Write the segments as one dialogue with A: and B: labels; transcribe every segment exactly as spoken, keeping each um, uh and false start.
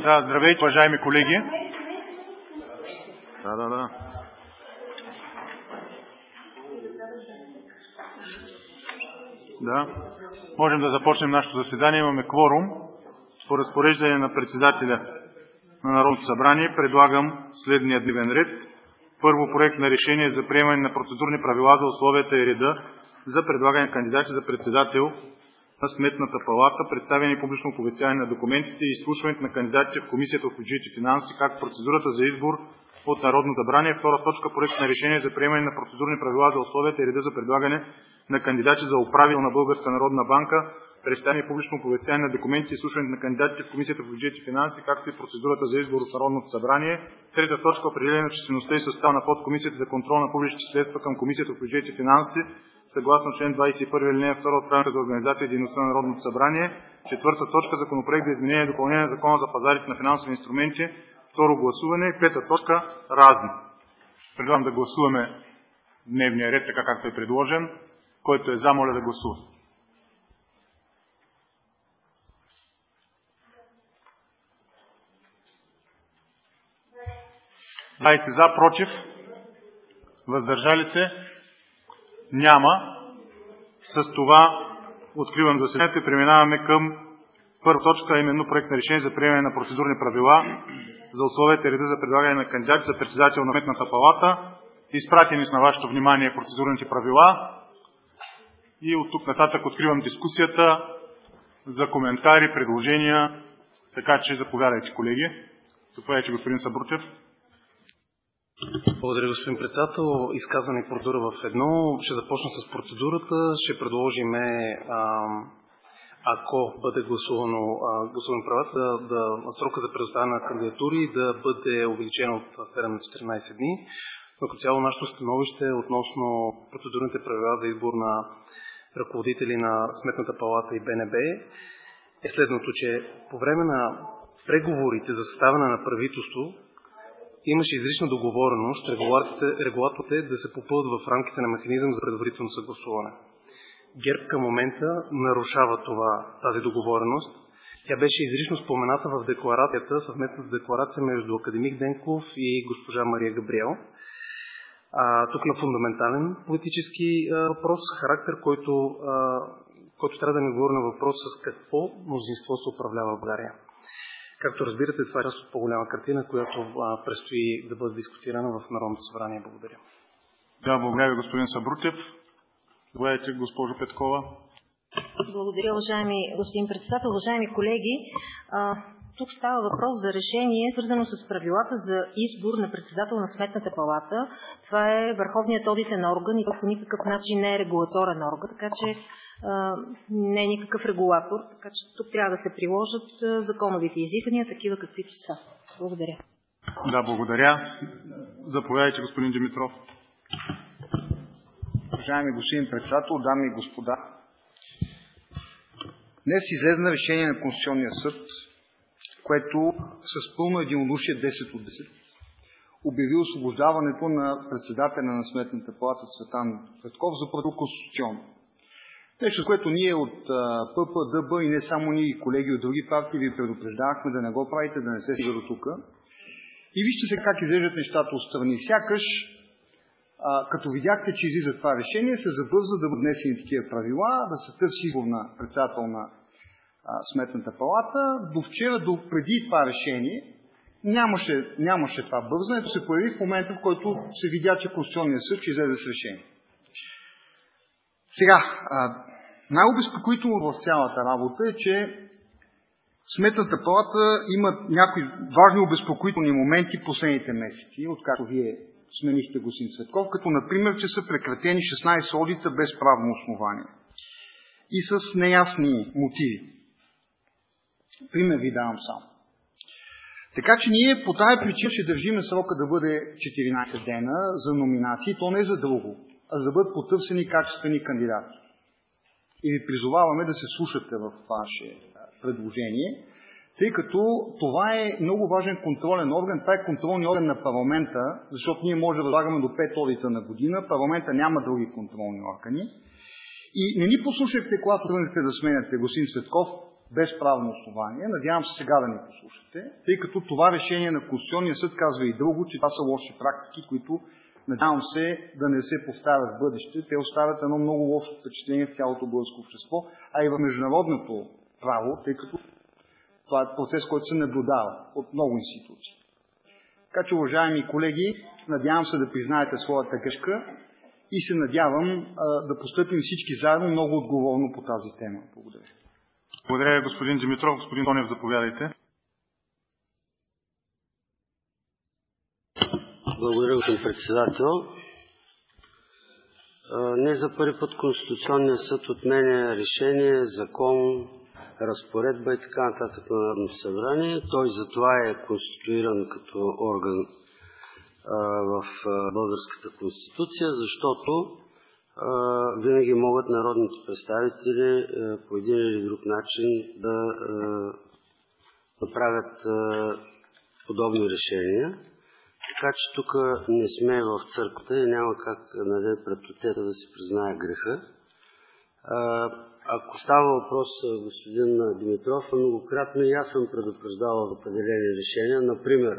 A: Да, здравейте, уважаеми колеги. Да, да, да. Да. Можем да започнем нашето заседание. Имаме кворум. По разпореждане на председателя на Народното събрание предлагам следния дневен ред. Първо, проект на решение за приемане на процедурни правила за условията и реда за предлагане на кандидати за председател на Сметната палата, представяне и публично оповестяване на документите и изслушването на кандидатите в Комисията по бюджет и финанси, както процедурата за избор от Народното събрание. Втора точка, проект на решение за приемане на процедурни правила за условията и реда за предлагане на кандидати за управител на Българска народна банка, представяне и публично оповестяване на документите и изслушването на кандидатите в Комисията по бюджет и финанси, както и процедурата за избор от Народното събрание. Трета точка, определение на числеността и състава на подкомисията за контрол на публичните средства към Комисията по бюджет и финанси, съгласно член двадесет и първи алинея втора от Правилника за организация и дейността на Народното събрание. Четвърта точка, законопроект за изменение и допълнение на Закона за пазарите на финансови инструменти, второ гласуване. Пета точка, разни. Предлагам да гласуваме дневния ред, така както е предложен. Който е за, моля да гласува. двадесет за, против, въздържали се, няма. С това откривам заседанието и преминаваме към първа точка, а именно проект на решение за приемане на процедурни правила за условията и реда за предлагане на кандидати за председател на Сметната палата. Изпратени с на вашето внимание процедурните правила. И от тук нататък откривам дискусията за коментари, предложения. Така че заповядайте, колеги. Заповядайте, господин Сабрутев.
B: Благодаря, господин председател. Изказване и процедура в едно. Ще започна с процедурата. Ще предложим, ако бъде гласувано гласуване правата, да, срока за предоставяне на кандидатури да бъде увеличен от седем на четиринадесет дни. Но като цяло нашето становище относно процедурните правила за избор на ръководители на Сметната палата и Б Н Б е следното, че по време на преговорите за съставяне на правителство имаше изрична договореност регулаторите да се попълват в рамките на механизъм за предварително съгласуване. ГЕРБ към момента нарушава това, тази договореност. Тя беше изрично спомената в декларацията, съвместната декларация между академик Денков и госпожа Мария Габриел. А, тук има фундаментален политически а, въпрос, характер, който, а, който трябва да ни говори на въпрос с какво мнозинство се управлява в България. Както разбирате, това е част от по-голяма картина, която а, предстои да бъде дискутирана в Народното събрание. Благодаря.
A: Да, благодаря ви, господин Сабрутев. Заповядайте, госпожо Петкова.
C: Благодаря, уважаеми господин председател, уважаеми колеги. А, тук става въпрос за решение, свързано с правилата за избор на председател на Сметната палата. Това е върховният одитен орган и по никакъв начин не е регулаторен орган, така че а, не е никакъв регулатор, така че тук трябва да се приложат а, законовите изисквания, такива каквито са. Благодаря.
A: Да, благодаря. Заповядайте, господин Димитров.
D: Уважаеми господин председател, дами и господа, днес излезна решение на Конституционния съд, което с пълно единодушие десет от десет обяви освобождаването на председателя на Сметната палата Цветан Петков за противоконституционно. Нещо, което ние от П П Д Б и не само ние, и колеги от други партии ви предупреждавахме да не го правите, да не се стига до тук. И вижте се как излежат нещата отстрани. Сякаш, а, като видяхте, че излиза това решение, се забърза да бъдат внесени такива правила, да се търси избор на председател на Сметната палата. До вчера, до преди това решение, нямаше, нямаше това бързането, се появи в момента, в който се видя, че Конституционният съд ще излезе с решение. Сега, най-обезпокоително в цялата работа е, че Сметната палата има някои важни обезпокоителни моменти в последните месеци, откакто вие сменихте господин Цветков, като например, че са прекратени шестнадесет одита без правно основание и с неясни мотиви. Пример ви давам само. Така че ние по тази причина ще държиме срока да бъде четиринадесет дена за номинации, то не за друго, а за да бъдат потърсени качествени кандидати. И ви призоваваме да се слушате в ваше предложение, тъй като това е много важен контролен орган. Това е контролен орган на парламента, защото ние може да възлагаме до пет одита на година, парламента няма други контролни органи. И не ни послушахте, когато тръгнахте да сменяте господин Цветков, без правно основание. Надявам се сега да ни послушате, тъй като това решение на Конституционния съд казва и друго, че това са лоши практики, които надявам се да не се повтарят в бъдеще. Те оставят едно много лошо впечатление в цялото българско общество, а и в международното право, тъй като това е процес, който се наблюдава от много институции. Така че, уважаеми колеги, надявам се да признаете своята грешка и се надявам а, да постъпим всички заедно много отговорно по тази тема. Благодаря.
A: Благодаря, господин Димитров. Господин Тонев, заповядайте.
E: Благодаря, господин председател. Не за първи път Конституционният съд отменя решение, закон, разпоредба и така нататък на Народното събрание. Той затова е конституиран като орган в българската конституция, защото винаги могат народните представители по един или друг начин да направят подобни решения. Така че тук не сме в църквата и няма как на ден пред отета да си признае греха. Ако става въпрос, господин Димитров, многократно и аз съм предупреждавал за определени решения. Например,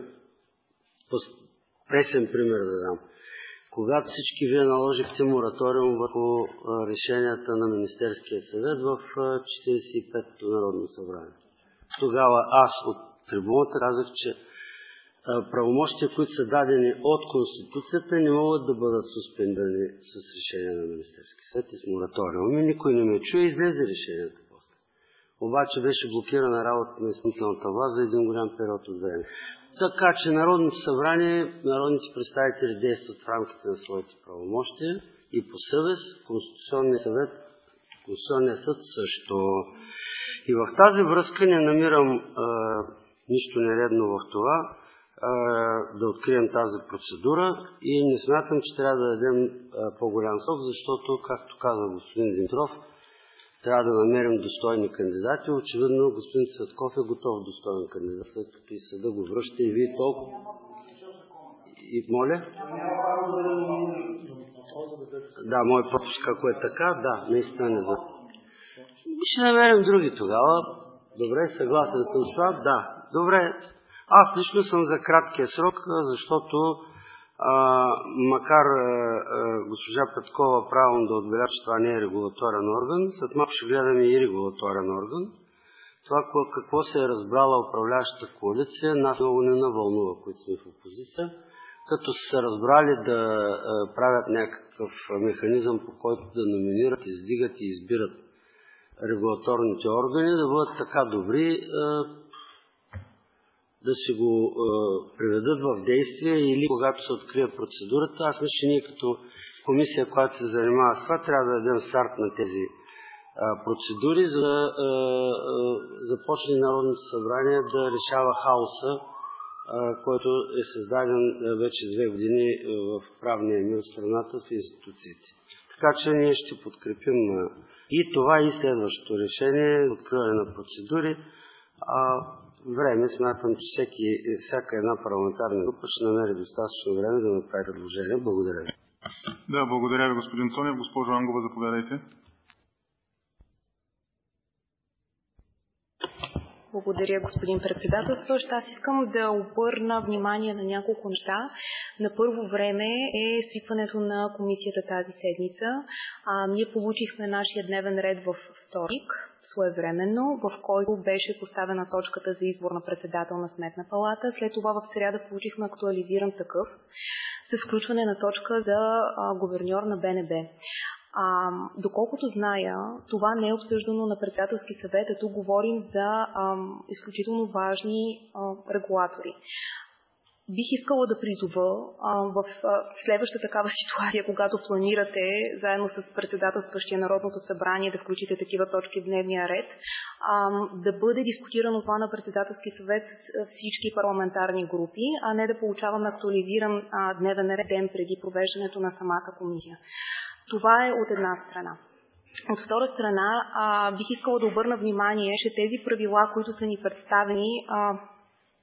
E: пресен пример да дам. Когато всички вие наложихте мораториум върху решенията на Министерския съвет в четиридесет и петото Народно събрание. Тогава аз от трибуната казах, че правомощия, които са дадени от Конституцията, не могат да бъдат суспендирани с решение на Министерския съвет и с мораториум. Никой не ме чуе, излезе решението после. Обаче беше блокирана работата на изпълнителната власт за един голям период от време. Така че Народното събрание, народните представители действат в рамките на своите правомощия и по съвест, Конституционният съвет, Конституционният съд също. И в тази връзка не намирам а, нищо нередно в това да открием тази процедура и не смятам, че трябва да дадем по-голям срок, защото, както каза господин Димитров, трябва да намерим достойни кандидати. Очевидно, господин Цветков е готов достоен кандидат, след като и съда го връща и вие толкова. И моля? Да, мой пропуск, ако е така, да, наистина не знам. Ще намерим други тогава. Добре, съгласен съм с това. Да, добре. Аз лично съм за краткия срок, защото а, макар а, госпожа Петкова правилно да отбеляза, че това не е регулаторен орган, след малко ще гледаме и регулаторен орган. Това какво се е разбрала управляващата коалиция, нас много не навълнува, които сме в опозиция, като са се разбрали да а, правят някакъв механизъм, по който да номинират, издигат и избират регулаторните органи, да бъдат така добри, а, да си го е, приведат в действие или когато се открие процедурата. Аз мисля, че ние като комисия, която се занимава с това, трябва да дадем старт на тези е, процедури, за да е, е, започне Народното събрание да решава хаоса, е, който е създаден вече две години в правния мир в страната, в институциите. Така че ние ще подкрепим и това и следващото решение, откриване на процедури. А, време смятам, че всеки, всяка една парламентарна група ще намери достатъчно време да направи предложение. Благодаря ви.
A: Да, благодаря ви, господин Тонев. Госпожо Ангова, заповядайте.
C: Благодаря, господин председател. Аз искам да обърна внимание на няколко неща. На първо време е свикването на комисията тази седмица. А, ние получихме нашия дневен ред в вторник, своевременно, в който беше поставена точката за избор на председател на Сметна палата. След това в сряда получихме актуализиран такъв с включване на точка за а, гуверньор на Б Н Б. А, доколкото зная, това не е обсъждано на председателски съвет, а тук говорим за а, изключително важни а, регулатори. Бих искала да призова а, в а, следваща такава ситуация, когато планирате заедно с председателстващия Народното събрание да включите такива точки в дневния ред, а, да бъде дискутирано това на председателски съвет с всички парламентарни групи, а не да получаваме актуализиран а, дневен ред ден преди провеждането на самата комисия. Това е от една страна. От втора страна, а, бих искала да обърна внимание, че тези правила, които са ни представени, а,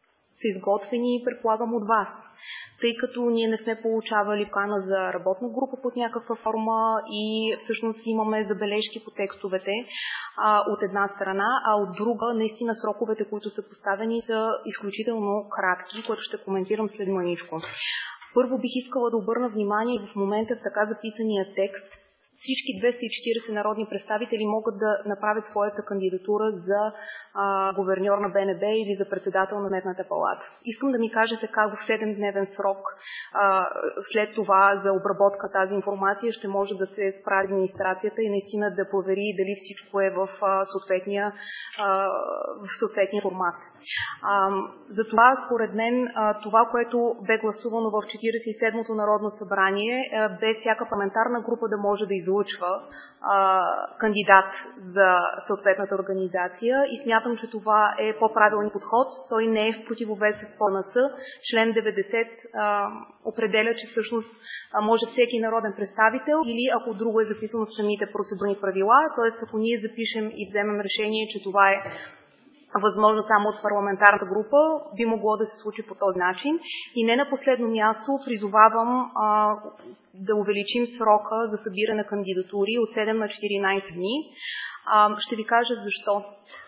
F: са изготвени, предполагам, от вас. Тъй като ние не сме получавали покана за работна група под някаква форма и всъщност имаме забележки по текстовете а, от една страна, а от друга, наистина сроковете, които са поставени, са изключително кратки, което ще коментирам след маничко. Първо бих искала да обърна внимание в момента в така записания текст. Всички двеста и четиридесет народни представители могат да направят своята кандидатура за а, гуверньор на Б Н Б или за председател на Сметната палата. Искам да ми кажете как в седемдневен срок а, след това за обработка тази информация ще може да се справи администрацията и наистина да провери дали всичко е в а, съответния, а, в съответния формат. А, затова, според мен, а, това, което бе гласувано в четиридесет и седмото Народно събрание, а, без всяка парламентарна група да може да излъчва а, кандидат за съответната организация и смятам, че това е по-правилен подход. Той не е в противовес с П Н С. Член деветдесет а, определя, че всъщност а, може всеки народен представител или ако друго е записано в самите процедурни правила, т.е. ако ние запишем и вземем решение, че това е възможно само от парламентарната група, би могло да се случи по този начин. И не на последно място призовавам а, да увеличим срока за събиране на кандидатури от седем на четиринадесет дни. А, ще ви кажа защо.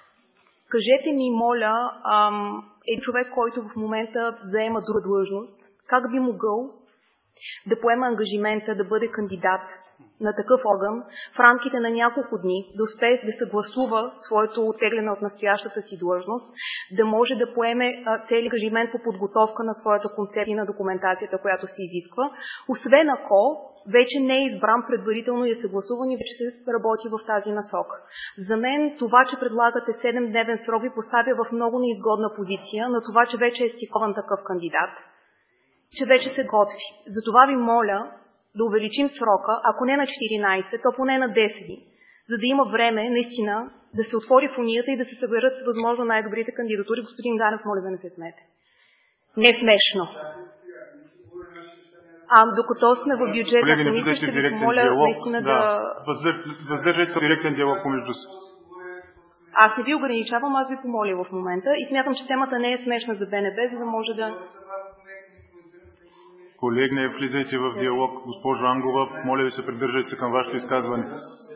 F: Кажете ми, моля, а, е човек, който в момента заема друга длъжност, как би могъл да поема ангажимента да бъде кандидат на такъв орган в рамките на няколко дни, да успее да съгласува своето оттегляне от настоящата си длъжност, да може да поеме цели ангажимент по подготовка на своята концепция на документацията, която се изисква, освен ако вече не е избран предварително и е съгласуван и вече се работи в тази насока. За мен това, че предлагате седемдневен срок, ви поставя в много неизгодна позиция на това, че вече е стикован такъв кандидат, че вече се готви. Затова ви моля да увеличим срока, ако не на четиринадесет, то поне на десет дни, за да има време наистина да се отвори фунията и да се съберат възможно най-добрите кандидатури. Господин Ганев, моля да не се смеете. Не смешно. А докато сме в бюджета, комисия, ще ви помоля наистина да...
A: да... Въздържайте се директен диалог помежду си.
F: Аз не ви ограничавам, аз ви помоля в момента и смятам, че темата не е смешна за Б Н Б, за да може да...
A: Колеги, не влизайте в диалог. Госпожо Ангова, моля ви се, придържайте се към вашето изказване.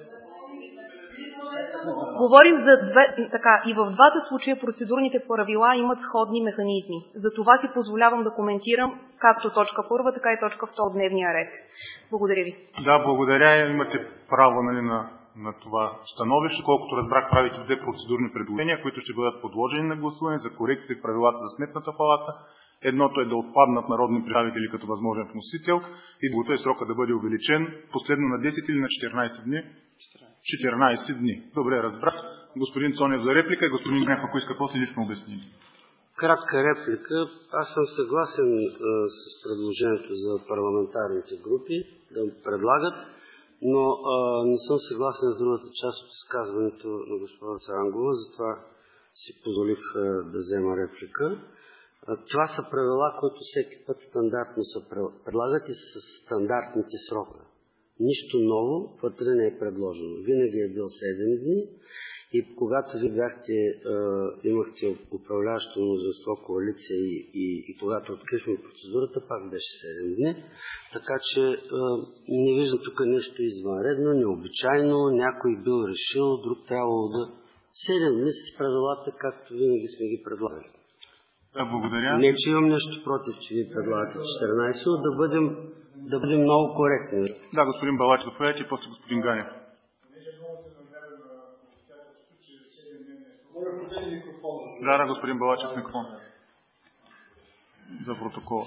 F: Говорим за две, така, и в двата случая процедурните правила имат сходни механизми. За това си позволявам да коментирам както точка първа, така и точка втора от дневния ред. Благодаря ви.
A: Да, благодаря. Имате право, нали, на, на това становище. Колкото разбрах, правите две процедурни предложения, които ще бъдат подложени на гласуване за корекция в правилата за Сметната палата. Едното е да отпаднат народни представители като възможен вносител и другото е срока да бъде увеличен последно на десет или на четиринадесет дни? четиринадесет дни. Добре, разбрах. Господин Цонев за реплика и господин Гнев, ако иска после лично обяснение.
E: Кратка реплика. Аз съм съгласен а, с предложението за парламентарните групи да предлагат, но а, не съм съгласен с другата част от изказването на госпожа Царангова, затова си позволих а, да взема реплика. Това са правила, които всеки път стандартно се предлагат и с стандартните срока. Нищо ново вътре не е предложено. Винаги е бил седем дни и когато ви бяхте, е, имахте управляващо мнозинство, коалиция и, и, и когато открихме процедурата, пак беше седем дни. Така че е, не виждам тук нещо извънредно, необичайно, някой бил решил, друг трябвало да... седем дни с правилата, както винаги сме ги предлагали.
A: Да, благодаря.
E: Не, че имам нещо против, че ви предлагате четиринадесет, но да бъдем, да бъдем много коректни.
A: Да, господин Балач, заповядайте и после господин Ганев. Да, да, господин Балачев, микрофон. За протокол.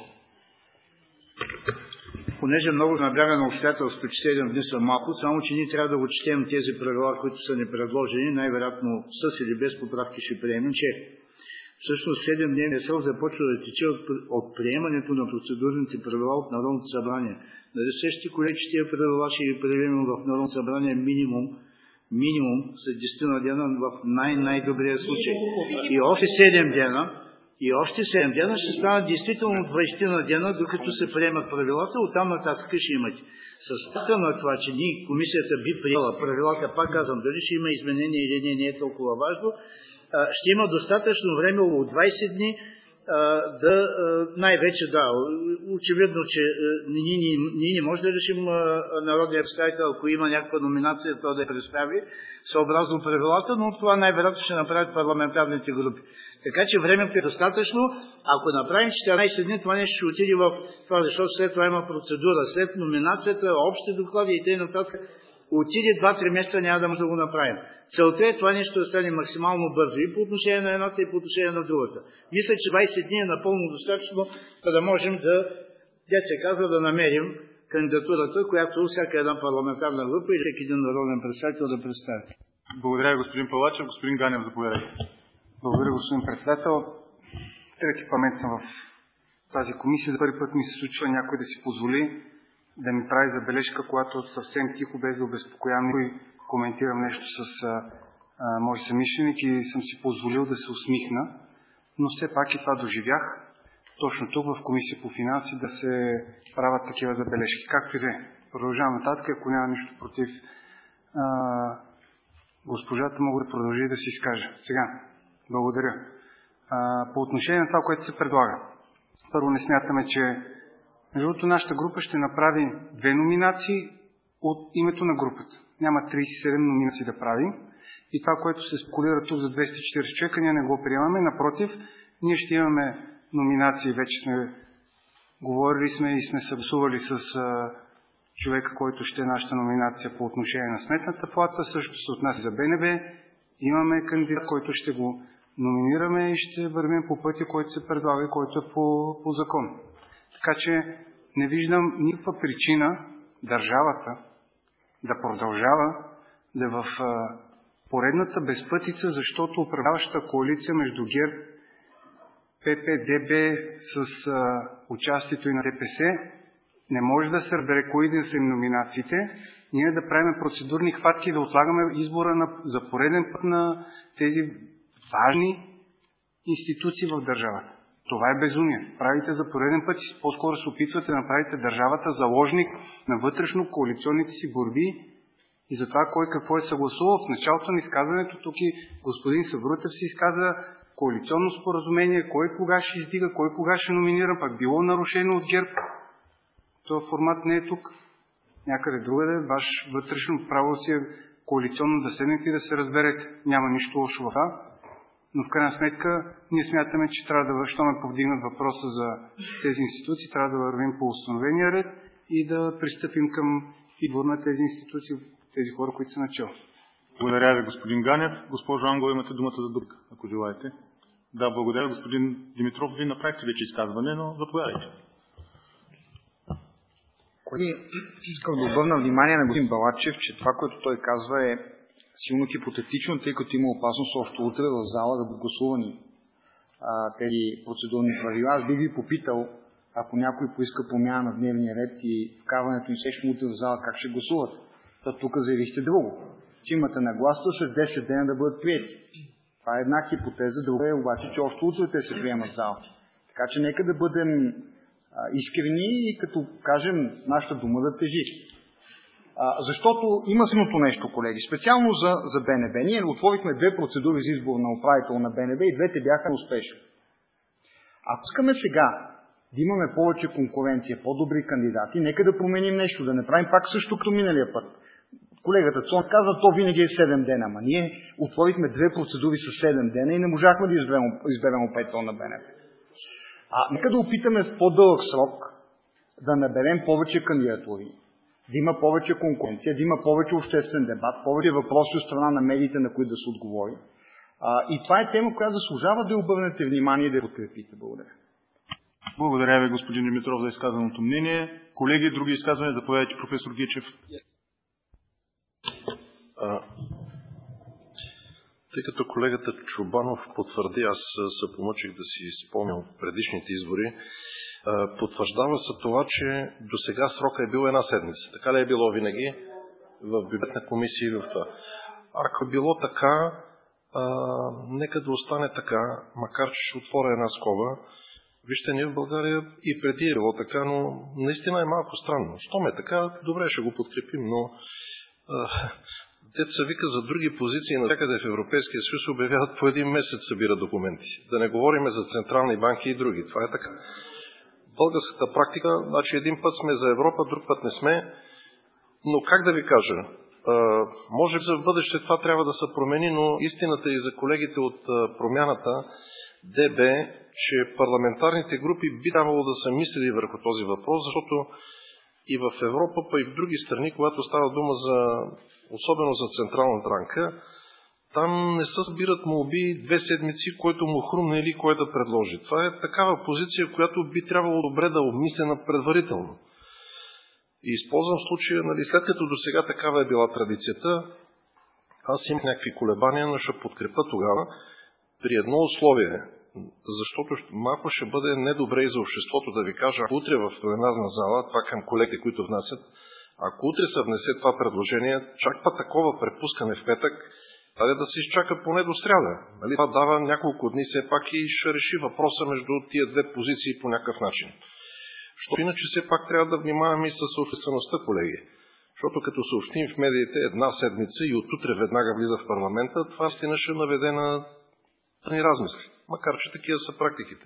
D: Понеже много набляга на обстоятелството, че седем дни са малко, само че ние трябва да го четем тези правила, които са ни предложени, най-вероятно с или без поправки ще приемем, че всъщност седемдневният срок започва да тече от, от приемането на процедурните правила от Народното събрание. Нали сещате, колеги, че тия правила ще ги приемем в Народното събрание минимум, минимум след десет дена в най-най-добрия случай. И още седем дена, и още седем дена ще станат действително двайсет дена, докато се приемат правилата, оттам нататък ще имате. С така на това, че ние, комисията би приела правилата, пак казвам, дали ще има изменения или не, не е толкова важно, ще има достатъчно време, около двайсет дни,
G: да, най-вече да, очевидно, че ние, ние, ние не можем да решим народния представител, ако има някаква номинация, то да я представи съобразно правилата, но това най-вероятно ще направят парламентарните групи. Така че времето е достатъчно. Ако направим четиринайсет дни, това нещо ще отиде в това, защото след това има процедура. След номинацията, общи доклади и т.н. отиде два-три месеца, няма да може да го направим. Целта е това нещо да стане максимално бързо и по отношение на едната, и по отношение на другата. Мисля, че двайсет дни е напълно достатъчно, за да можем да, де се казва, да намерим кандидатурата, която всяка една парламентарна група или всеки един народен представител да представи.
A: Благодаря, господин Палачев. Господин Ганев, заповядайте.
H: Благодаря, господин председател. Трети памет съм в тази комисия. За първи път ми се случва някой да си позволи да ми прави забележка, когато съвсем тихо, без да обезпокоявам и коментирам нещо с а, а, мой съмишленик и съм си позволил да се усмихна, но все пак и това доживях точно тук в Комисия по финанси да се правят такива забележки. Както и да е. Продължавам нататък, ако няма нищо против а, госпожата, мога да продължи да си изкажа. Сега, благодаря. А, по отношение на това, което се предлага. Първо, не смятаме, че между другото, нашата група ще направи две номинации от името на групата. Няма трийсет и седем номинации да правим. И това, което се спекулира тук за двеста и четирийсет човека, ние не го приемаме. Напротив, ние ще имаме номинации. Вече сме говорили сме и сме съгласували с а, човека, който ще е нашата номинация по отношение на Сметната палата. Също се отнася за БНБ. Имаме кандидат, който ще го номинираме и ще вървим по пътя, който се предлага и който е по, по закон. Така че не виждам никаква причина държавата да продължава да е в а, поредната безпътица, защото управляващата коалиция между ГЕРБ, ПП, ДБ с а, участието и на ДПС не може да се разбере кои да са им номинациите. Ние да правим процедурни хватки и да отлагаме избора на, за пореден път на тези важни институции в държавата. Това е безумие. Правите за пореден път и по-скоро се опитвате да направите държавата заложник на вътрешно-коалиционните си борби и за това кой какво е съгласувал. В началото на изказването тук и господин Саврутев се изказа коалиционно споразумение, кой кога ще издига, кой кога ще номинира, пак било нарушено от ГЕРБ. Това формат не е тук. Някъде другаде, ваш вътрешно право си е коалиционно да седнете и да се разберете. Няма нищо лошо в това. Но в крайна сметка ние смятаме, че трябва да, що ме повдигнат въпроса за тези институции, трябва да вървим по установения ред и да пристъпим към избор на тези институции, тези хора, които са начало.
A: Благодаря ви, господин Ганев. Госпожо Ангова, имате думата за дуплика, ако желаете. Да, благодаря, господин Димитров. Вие направихте вече изказване, но заповядайте.
D: Колеги, искам да обърна внимание на господин Балачев, че това, което той казва е силно хипотетично, тъй като има опасност още утре в зала да бъдат гласувани а, тези процедурни правила. Аз би ви попитал, ако някой поиска промяна на дневния ред и вкарването им срещу утре в зала, как ще гласуват? Та тук заявихте друго, че имате нагласа след десет дена да бъдат приети. Това е една хипотеза, друга е обаче, че още утре те се приемат в зала. Така че нека да бъдем а, искрени и като кажем нашата дума да тежи. А, защото има следното нещо, колеги. Специално за, за БНБ. Ние отворихме две процедури за избор на управител на БНБ и двете бяха успешни. Ако искаме сега да имаме повече конкуренция, по-добри кандидати, нека да променим нещо, да не правим пак също като миналия път. Колегата Цон каза, то винаги е седем дена, ама ние отворихме две процедури с седем дена и не можахме да изберем, изберем управител на БНБ. А нека да опитаме в по-дълъг срок да наберем повече кандидатури, да има повече конкуренция, да има повече обществен дебат, повече въпроси от страна на медиите, на които да се отговори. А, и това е тема, която заслужава да обърнете внимание и да я подкрепите. Благодаря.
A: Благодаря ви, господин Димитров, за изказаното мнение. Колеги, други изказвания, заповядайте, професор Гечев.
I: А, тъй като колегата Чубанов потвърди, аз се помъчих да си спомням от предишните избори, а, потвърждава се това, че до сега срока е бил една седмица. Така ли е било винаги в бюджетна комисия и в това? Ако е било така, а, нека да остане така, макар че ще отворя една скоба. Вижте, ние в България и преди е било така, но наистина е малко странно. Щом е така, добре, ще го подкрепим, но а, деца вика за други позиции навсякъде в Европейския съюз обявяват по един месец събират документи. Да не говорим за централни банки и други. Това е така. Българската практика, значи един път сме за Европа, друг път не сме, но как да ви кажа, може за в бъдеще това трябва да се промени, но истината и за колегите от промяната ДБ, че парламентарните групи би трябвало да са мислили върху този въпрос, защото и в Европа, па и в други страни, когато става дума за, особено за Централна банка, там не се събират молби две седмици, който му хрумне или кой да предложи. Това е такава позиция, която би трябвало добре да обмислена предварително. И използвам случая, нали, след като до сега такава е била традицията, аз имах някакви колебания, но ще подкрепа тогава при едно условие, защото малко ще бъде недобре и за обществото да ви кажа, ако утре в пленарна зала, това към колегите, които внасят, ако утре се внесе това предложение, чак па такова препускане в петък, трябва да се изчака поне до сряда. Нали? Това дава няколко дни все пак и ще реши въпроса между тия две позиции по някакъв начин. Защото иначе все пак трябва да внимаваме и с обществеността, колеги. Защото като съобщим в медиите една седмица и отутре веднага влиза в парламента, това стина ще наведе на ни размисли. Макар че такива са практиките.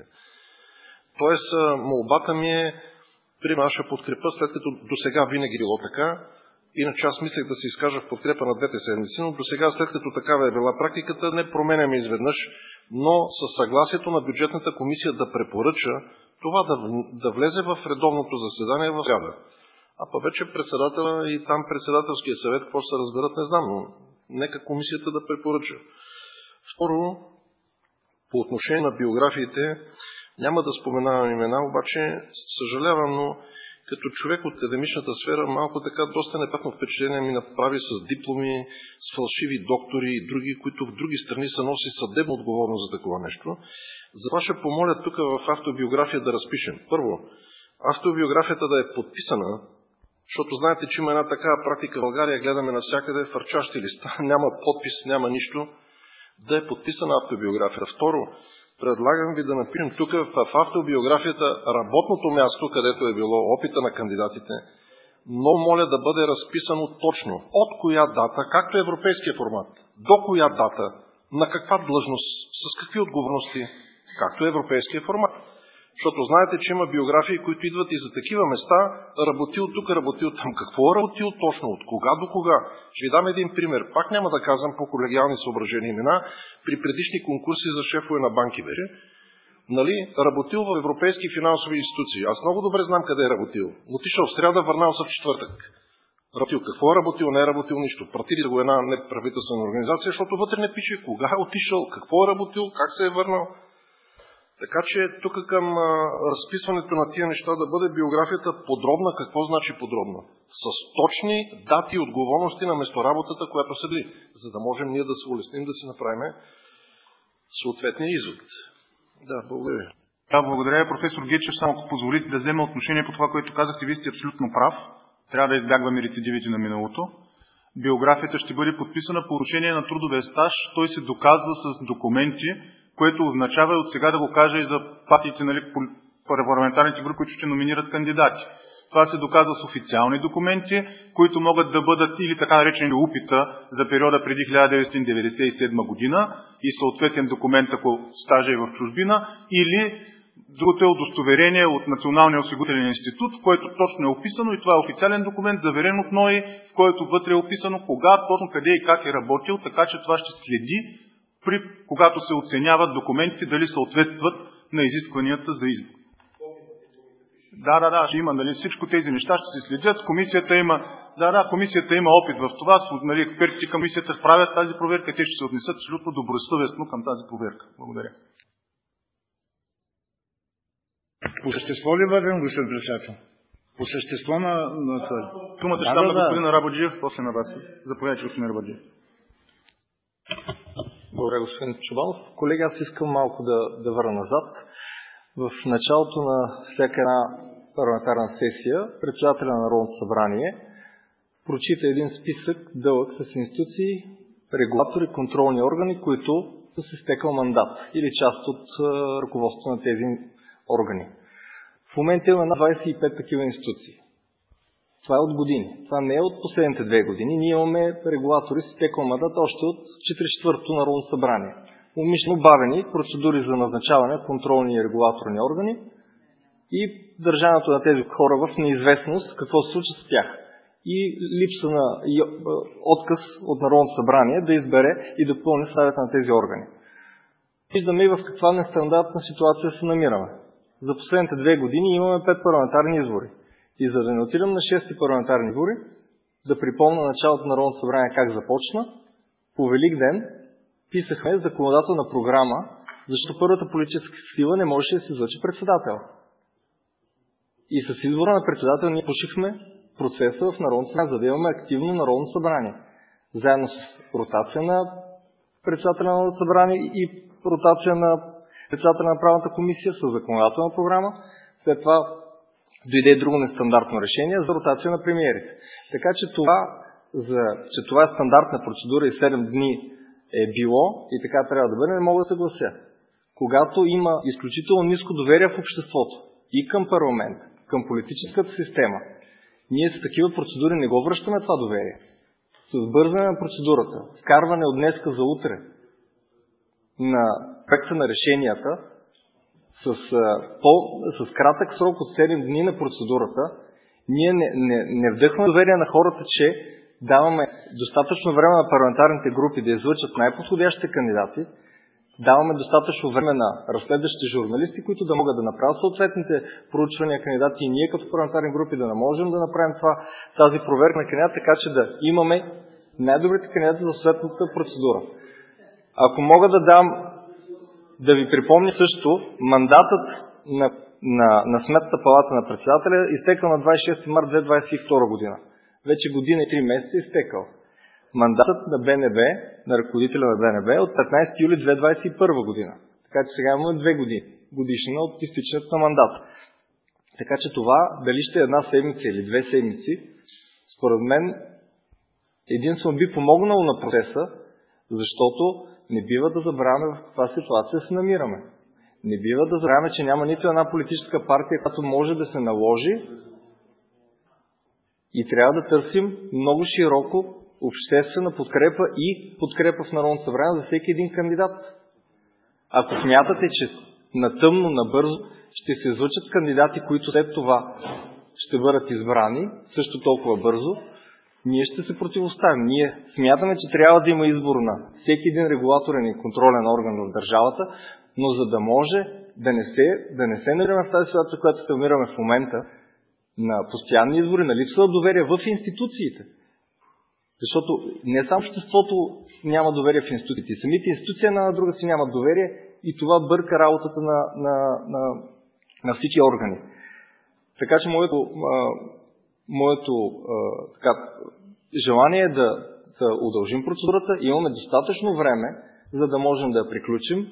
I: Тоест, молбата ми е при наша подкрепа, след като до сега винаги било така. Иначе аз мислех да се изкажа в подкрепа на двете седмици, но до сега, след като такава е била практиката, не променяме изведнъж, но със съгласието на бюджетната комисия да препоръча това да, да влезе в редовното заседание в сряда. А па вече председателя и там председателския съвет, какво ще се разберат, не знам, но нека комисията да препоръча. Второ, по отношение на биографиите, няма да споменавам имена, обаче съжалявам, но като човек от академичната сфера, малко така доста неприятно впечатление ми направи с дипломи, с фалшиви доктори и други, които в други страни се носи съдебна отговорност за такова нещо. Затова ще помоля тук в автобиография да разпишем. Първо, автобиографията да е подписана, защото знаете, че има една такава практика в България, гледаме навсякъде фърчащи листа, няма подпис, няма нищо, да е подписана автобиографията. Второ, предлагам ви да напишем тук в автобиографията работното място, където е било опита на кандидатите, но моля да бъде разписано точно от коя дата, както е европейския формат, до коя дата, на каква длъжност, с какви отговорности, както е европейския формат. Защото знаете, че има биографии, които идват и за такива места, работил тук, работил там. Какво е работил точно? От кога до кога? Ще ви дам един пример. Пак няма да казвам по колегиални съображения имена. При предишни конкурси за шефове на банки вече, нали, работил в европейски финансови институции. Аз много добре знам къде е работил. Отишъл в сряда, върнал се в четвъртък. Работил. Какво е работил? Не е работил нищо. Пратили го една неправителствена организация, защото вътре не пише кога е отишъл, какво е работил, как се е върнал. Така че тук към а, разписването на тия неща да бъде биографията подробна. Какво значи подробна? С точни дати и отговорности на местоработата, която са били, за да можем ние да се улесним, да си направим съответния извод. Да, благодаря.
A: Да, благодаря, професор Гечев. Само ако позволите да взема отношение по това, което казахте, вие сте абсолютно прав. Трябва да избягваме рецидивите на миналото. Биографията ще бъде подписана по отношение на трудовия стаж. Той се доказва с документи, което означава и от сега да го кажа и за партиите, нали, парламентарните групи, които ще номинират кандидати. Това се доказва с официални документи, които могат да бъдат или така наречени опита за периода преди хиляда деветстотин деветдесет и седма година и съответен документ, ако стажа е в чужбина, или другото е удостоверение от Националния осигурителен институт, в който точно е описано, и това е официален документ, заверен от НОИ, в който вътре е описано кога, точно къде и как е работил, така че това ще следи при когато се оценяват документите, дали съответстват на изискванията за избор. Да, да, да, ще има, нали, всичко тези неща ще се следят. Комисията има, да, да, комисията има опит в това, нали, експертите към комисията правят тази проверка, те ще се отнесат абсолютно добросъвестно към тази проверка. Благодаря.
G: По същество ли вървим, господин председател? По същество на, на това.
A: Думата ще дам на господин Арабаджиев, после на вас. Заповядайте, господин Арабаджиев.
J: Благодаря, господин Чобанов. Колеги, аз искам малко да, да върна назад. В началото на всяка една парламентарна сесия председателя на Народното събрание прочита един списък дълъг с институции, регулатори, контролни органи, които са се стекал мандат или част от ръководството на тези органи. В момента имаме двадесет и пет такива институции. Това е от години. Това не е от последните две години. Ние имаме регулатори с текъл мандат още от четиридесет и четвъртото Народно събрание. Умишлено бавени процедури за назначаване на контролни и регулаторни органи и държането на тези хора в неизвестност какво се случва с тях. И липса на и, отказ от Народното събрание да избере и да пълни съвета на тези органи. Виждаме и в каква нестандартна ситуация се намираме. За последните две години имаме пет парламентарни избори. И за да не отидем на шести парламентарни избори, да припомня началото на Народното събрание как започна, по Велик ден писахме законодателна програма, защото първата политическа сила не можеше да се излъчи председател. И с избора на председател ние пушихме процеса в Народното събрание, за да имаме активно Народно събрание. Заедно с ротация на председателя на Народното събрание и ротация на председателя на правната комисия с законодателна програма. След това дойде друго нестандартно решение за ротация на премиерите. Така че това, за, че това е стандартна процедура и седем дни е било и така трябва да бъде, не мога да съглася. Когато има изключително ниско доверие в обществото и към парламент, към политическата система, ние с такива процедури не го връщаме това доверие. С бързане на процедурата, вкарване от днеска за утре на проекта на решенията, с, по, с кратък срок от седем дни на процедурата, ние не, не, не вдъхваме доверие на хората, че даваме достатъчно време на парламентарните групи да излъчат най-подходящите кандидати, даваме достатъчно време на разследващите журналисти, които да могат да направят съответните проучвания кандидати и ние като парламентарни групи да не можем да направим това, тази проверка на кандидата, така че да имаме най-добрите кандидати за съответната процедура. Ако мога да дам, да ви припомня също, мандатът на, на, на Сметната палата на председателя е изтекал на двадесет и шести март две хиляди двадесет и втора година. Вече година и три месеца е изтекал. Мандатът на БНБ, на ръководителя на БНБ е от петнадесети юли две хиляди двадесет и първа година. Така че сега имаме две години, годишнина от изтичането на мандата. Така че това, дали ще е една седмица или две седмици, според мен единствено би помогнало на процеса, защото не бива да забравяме в каква ситуация се намираме. Не бива да забравяме, че няма нито една политическа партия, която може да се наложи и трябва да търсим много широко обществена подкрепа и подкрепа в Народното събрание за всеки един кандидат. Ако смятате, че на тъмно, набързо ще се излъчат кандидати, които след това ще бъдат избрани, също толкова бързо, ние ще се противоставим. Ние смятаме, че трябва да има избор на всеки един регулаторен и контролен орган в държавата, но за да може да не се, да не се намираме в тази ситуация, която се намираме в момента, на постоянни избори, на липса на доверие в институциите. Защото не само обществото няма доверие в институциите, самите институции на друга си нямат доверие и това бърка работата на, на, на, на всички органи. Така че моето, а, моето а, така, желание е да, да удължим процедурата. Имаме достатъчно време, за да можем да я приключим.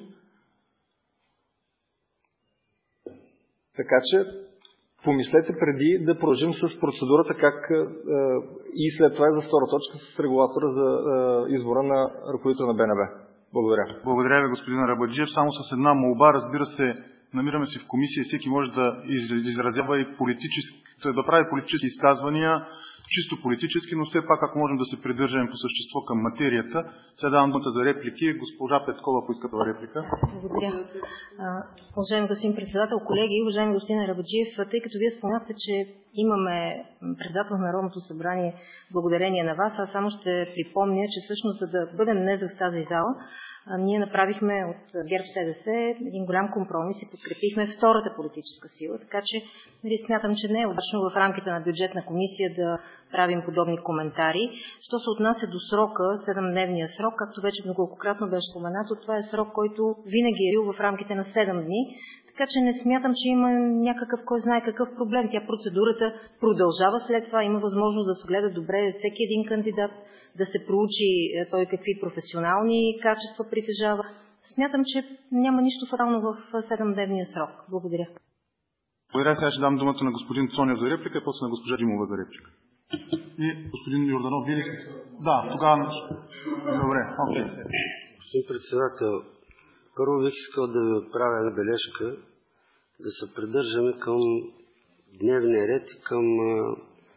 J: Така че помислете преди да продължим с процедурата как е, и след това е за втора точка с регулатора за е, избора на ръководител на БНБ. Благодаря.
A: Благодаря ви, господин Арабаджиев. Само с една молба, разбира се, намираме се в комисия и всеки може да изразява и политически, да прави политически изказвания, чисто политически, но все пак, ако можем да се придържаме по същество към материята. Сега давам думата за реплики. Госпожа Петкова поиска това реплика.
C: Благодаря. Уважаеми господин председател, колеги, уважаеми господин Арабаджиев, тъй като вие споменахте, че имаме председател на Народното събрание благодарение на вас, аз само ще припомня, че всъщност за да бъдем днес в тази зала, ние направихме от ГЕРБ-СДС един голям компромис и подкрепихме втората политическа сила, така че нали, смятам, че не е удачно в рамките на бюджетна комисия да правим подобни коментари. Що се отнася до срока, седемдневния срок, както вече многократно беше споменато, това е срок, който винаги е бил в рамките на седем дни, така че не смятам, че има някакъв, кой знае какъв проблем. Тя процедурата продължава след това, има възможност да се гледа добре всеки един кандидат, да се проучи той какви професионални качества притежава. Смятам, че няма нищо фатално в седемдневния срок. Благодаря.
A: Благодаря. Сега ще дам думата на господин Цонев за реплика и после на госпожа Димова за реплика. И господин Йорданов, вие ли сте? Да, тогава... Добре, окей. Okay.
E: Господин председател, първо бих искал да ви отправя една бележка, да се придържаме към дневния ред и към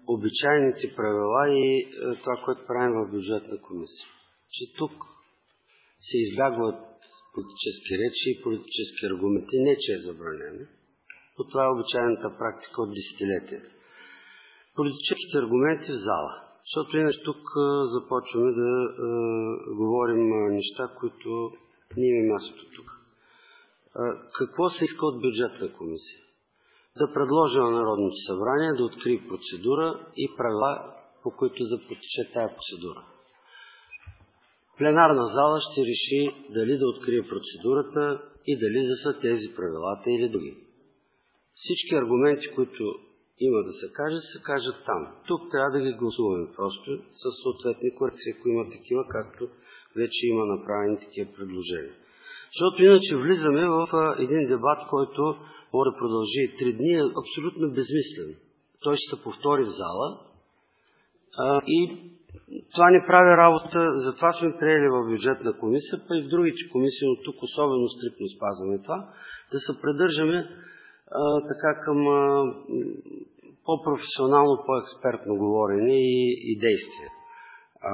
E: обичайните правила и това, което правим в бюджетна комисия. Че тук се избягват политически речи и политически аргументи. Не, че е забранено, но това е обичайната практика от десетилетия. Политическите аргументи в зала. Защото иначе тук започваме да е, говорим неща, които не има мястото тук. Е, какво се иска от бюджетна комисия? Да предложи на Народното събрание да открие процедура и правила, по които да потече тая процедура. Пленарна зала ще реши дали да открие процедурата и дали да са тези правилата или други. Всички аргументи, които има да се каже, се кажат там. Тук трябва да ги гласуваме просто с съответни корекции, ако има такива, както вече има направени такива предложения. Защото иначе влизаме в един дебат, който може да продължи и три дни, е абсолютно безмислен. Той ще се повтори в зала а, и това не прави работа, затова сме приели в бюджетна комисия, па и в другите комисии, но тук особено стриктно спазваме това, да се придържаме а, така към а, по-професионално, по-експертно говорене и, и действие. А,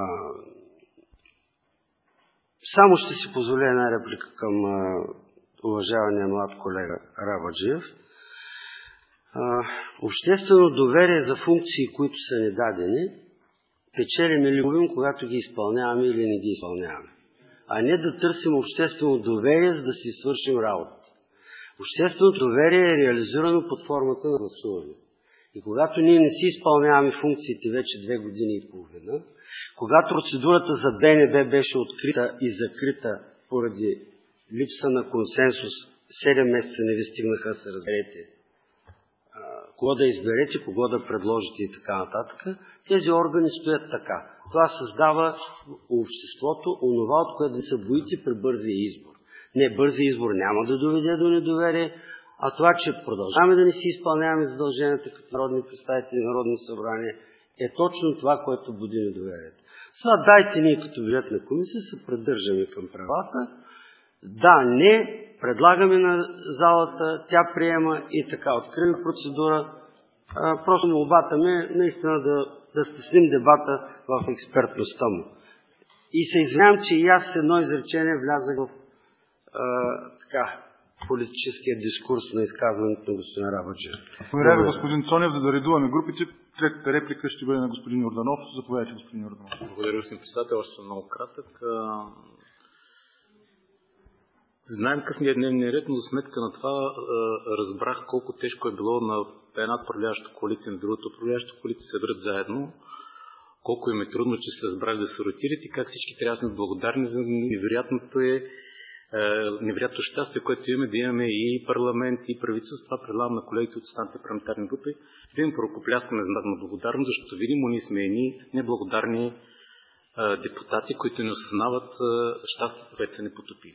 E: само ще си позволя една реплика към а, уважавания млад колега Арабаджиев. А, обществено доверие за функции, които са недадени, печелим или губим, когато ги изпълняваме или не ги изпълняваме. А не да търсим обществено доверие, за да си свършим работа. Общественото доверие е реализирано под формата на гласуване. И когато ние не си изпълняваме функциите вече две години и половина, когато процедурата за Б Н Б беше открита и закрита поради липса на консенсус, седем месеца не ви стигнаха да се разберете кого да изберете, кого да предложите и така нататък, тези органи стоят така. Това създава обществото онова, от което да се боите при бързия избор. Не, бързия избор няма да доведе до недоверие, а това, че продължаваме да не си изпълняваме задълженията като народни представители и народни събрания, е точно това, което буди недоверието. Сега дайте ние като бюджетна комисия се придържаме към правата. Да, не, предлагаме на залата, тя приема и така открием процедура. А, просто молбата ми наистина да, да стесним дебата в експертността му. И се извинявам, че и аз с едно изречение влязах в а, така, политическия дискурс на изказването на господин Арабаджиев.
A: Благодаря ви, господин Цонев, за да редуваме групите. Третата реплика ще бъде на господин Йорданов. Заповядайте, господин Йорданов.
K: Благодаря, господин председател. Още съм много кратък. Знаем какъв ни е дневния ред, но за сметка на това разбрах колко тежко е било на едната управляваща коалиция, на другата управляваща коалиция се съберат заедно, колко им е трудно, че се разбрали да се ротират и как всички трябва да сме благодарни за невероятното е невероятно щастие, което имаме да имаме и парламент, и правителство. Това предлагам на колегите от останалите парламентарни групи. Да им поръкопляскаме на благодарност, защото видимо ние сме едни неблагодарни депутати, които не осъзнават щастието, което са не потопили.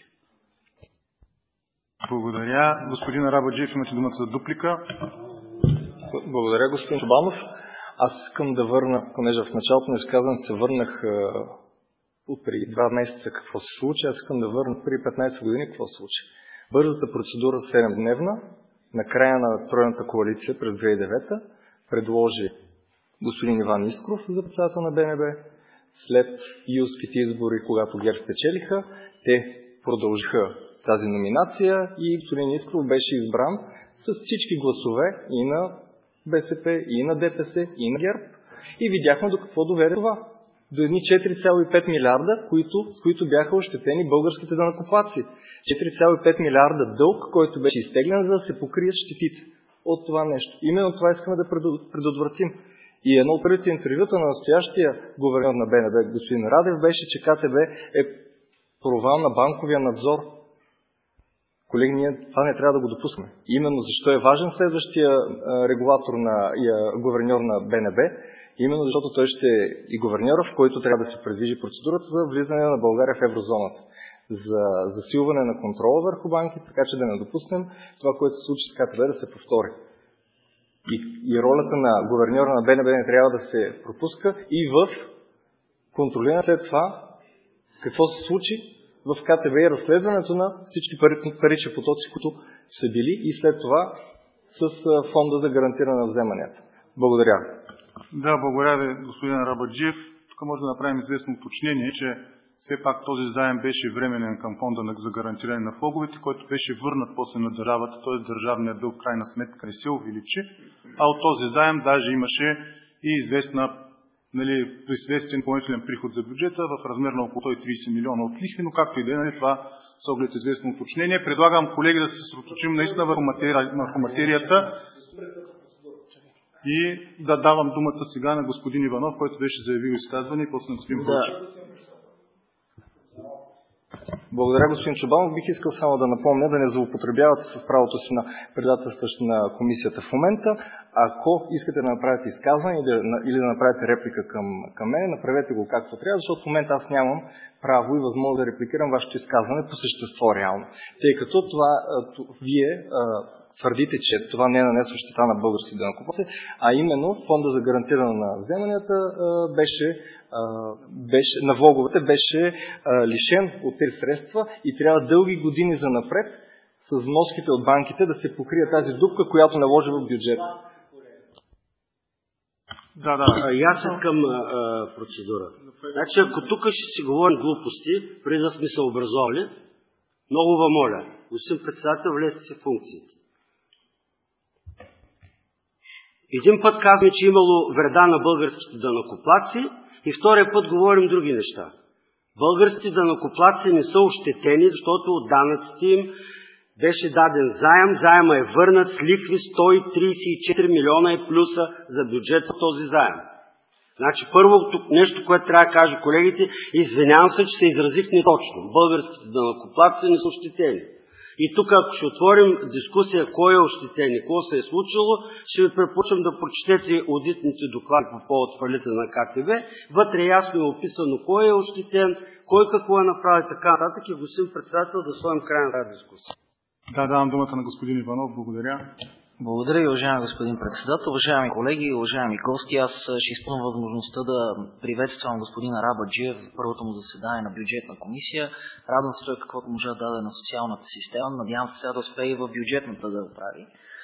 A: Благодаря. Господин Арабаджиев, имате думата за дуплика.
J: Благодаря, господин Чобанов. Аз искам да върна, понеже в началото на изказването се върнах от преди два месеца какво се случи, аз искам да върна преди петнайсет години какво се случи. Бързата процедура седемдневна, на края на тройната коалиция през две хиляди и девета предложи господин Иван Искров за председател на Б Н Б. След юлските избори, когато ГЕРБ спечелиха, те продължиха тази номинация и господин Искров беше избран с всички гласове и на Б С П, и на Д П С, и на ГЕРБ. И видяхме до какво доведе това. До едни четири цяло и пет милиарда, които, с които бяха ощетени българските данъкоплатци. четири цяло и пет милиарда дълг, който беше изтеглен, за да се покрият щетите от това нещо. Именно това искаме да предотвратим. И едно от първите интервюта на настоящия гуверньор на Б Н Б, господин Радев, беше, че К Т Б е провал на банковия надзор. Колеги, ние това не трябва да го допускаме. Именно защо е важен следващия регулатор на гуверньор на Б Н Б, именно защото той ще е и гуверньора, в който трябва да се предвижи процедурата за влизане на България в еврозоната. За засилване на контрола върху банки, така че да не допуснем това, което се случи с К Т Б, да се повтори. И, и ролята на гуверньора на Б Н Б не трябва да се пропуска и в контролиране след това какво се случи в К Т Б и разследването на всички парични потоци, които са били и след това с фонда за гарантиране на вземанията. Благодаря.
A: Да, благодаря ви, господин Арабаджиев. Тук може да направим известно уточнение, че все пак този заем беше временен към фонда за гарантиране на влоговете, който беше върнат после на държавата, т.е. държавният дълг в крайна сметка не се увеличи, а от този заем даже имаше и известна, нали, известен допълнителен приход за бюджета в размер на около сто и тридесет милиона от лихви, но както и да е, нали, това с оглед известно уточнение. Предлагам, колеги, да се съсредоточим наистина върху материята и да давам думата сега на господин Иванов, който беше заявил изказване, и после на господин Вълчев.
J: Благодаря, господин Чобанов. Бих искал само да напомня да не злоупотребявате с правото си на председателстващ на комисията в момента. Ако искате да направите изказване или да направите реплика към, към мен, направете го както трябва, защото в момента аз нямам право и възможност да репликирам вашето изказване по същество реално. Тъй като това, вие твърдите, че това не е нанесло щета на българските данъкоплатци, а именно фонда за гарантиране на вземанията беше, беше, на влоговете беше лишен от тези средства и трябва дълги години за напред с вноските от банките да се покрие тази дупка, която наложи в бюджета.
A: Да, да.
E: А, и аз искам а, процедура. Значи, ако тук ще си говорим глупости, преди да сме се образовали, много ви моля, господин председател, влезте си в функциите. Един път казваме, че имало вреда на българските данъкоплатци и втория път говорим други неща. Българските данъкоплатци не са ощетени, защото от данъците им беше даден заем, заема е върнат с лихви сто тридесет и четири милиона и плюса за бюджета този заем. Значи първото нещо, което трябва да кажа колегите, извинявам се, че се изразих неточно. Българските данъкоплатци не са ощетени. И тук, ако ще отворим дискусия кой е ощетен и какво се е случило, ще ви препоръчам да прочетете одитните доклади по повод фалита на КТБ. Вътре ясно е описано кой е ощетен, кой какво е направил така нататък и господин председател да сложим край на тази дискусия.
A: Да, давам думата на господин Иванов. Благодаря.
L: Благодаря ви, уважаеми господин председател, уважаеми колеги, уважаеми гости. Аз ще използвам възможността да приветствам господин Арабаджиев за първото му заседание на бюджетна комисия. Радвам се той каквото може да даде на социалната система. Надявам се сега да успее и в бюджетната да го прави.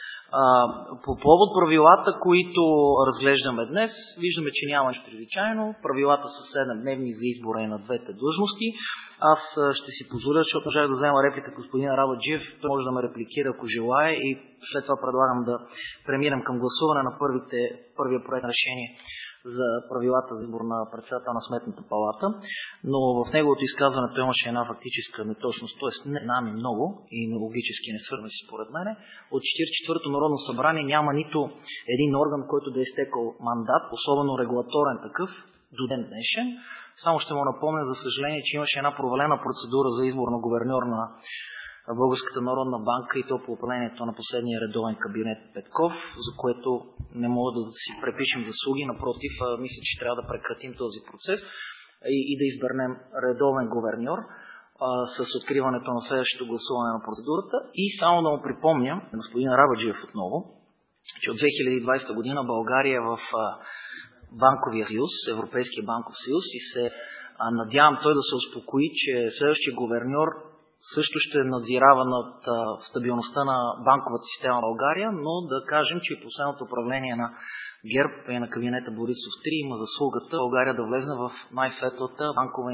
L: По повод правилата, които разглеждаме днес, виждаме, че няма нищо чрезвичайно. Правилата са седемдневни за избора и на двете длъжности. Аз ще си позволя, защото можах да взема реплика господин Арабаджиев, той може да ме репликира, ако желая, и след това предлагам да преминем към гласуване на първите, първия проект на решение за правилата за избор на председател на Сметната палата, но в неговото изказване той имаше една фактическа неточност, т.е. не нами много и логически не свързани според мене. От четиридесет и четвъртото Народно събрание няма нито един орган, който да е изтекал мандат, особено регулаторен такъв, до ден днешен. Само ще му напомня, за съжаление, че имаше една провалена процедура за избор на гуверньор на Българската народна банка и то по управлението на последния редовен кабинет Петков, за което не мога да си препишем заслуги, напротив, мисля, че трябва да прекратим този процес и, и да избернем редовен гуверньор а, с откриването на следващото гласуване на процедурата. И само да му припомня, господин Арабаджиев отново, че от две хиляди и двадесета година България е в а, Банковия съюз, Европейския банков съюз, и се а, надявам той да се успокои, че следващия гуверньор също ще надзирава над а, стабилността на банковата система в България, но да кажем, че последното управление на ГЕРБ и на кабинета Борисов три има заслугата България да влезне в най-светлата банкова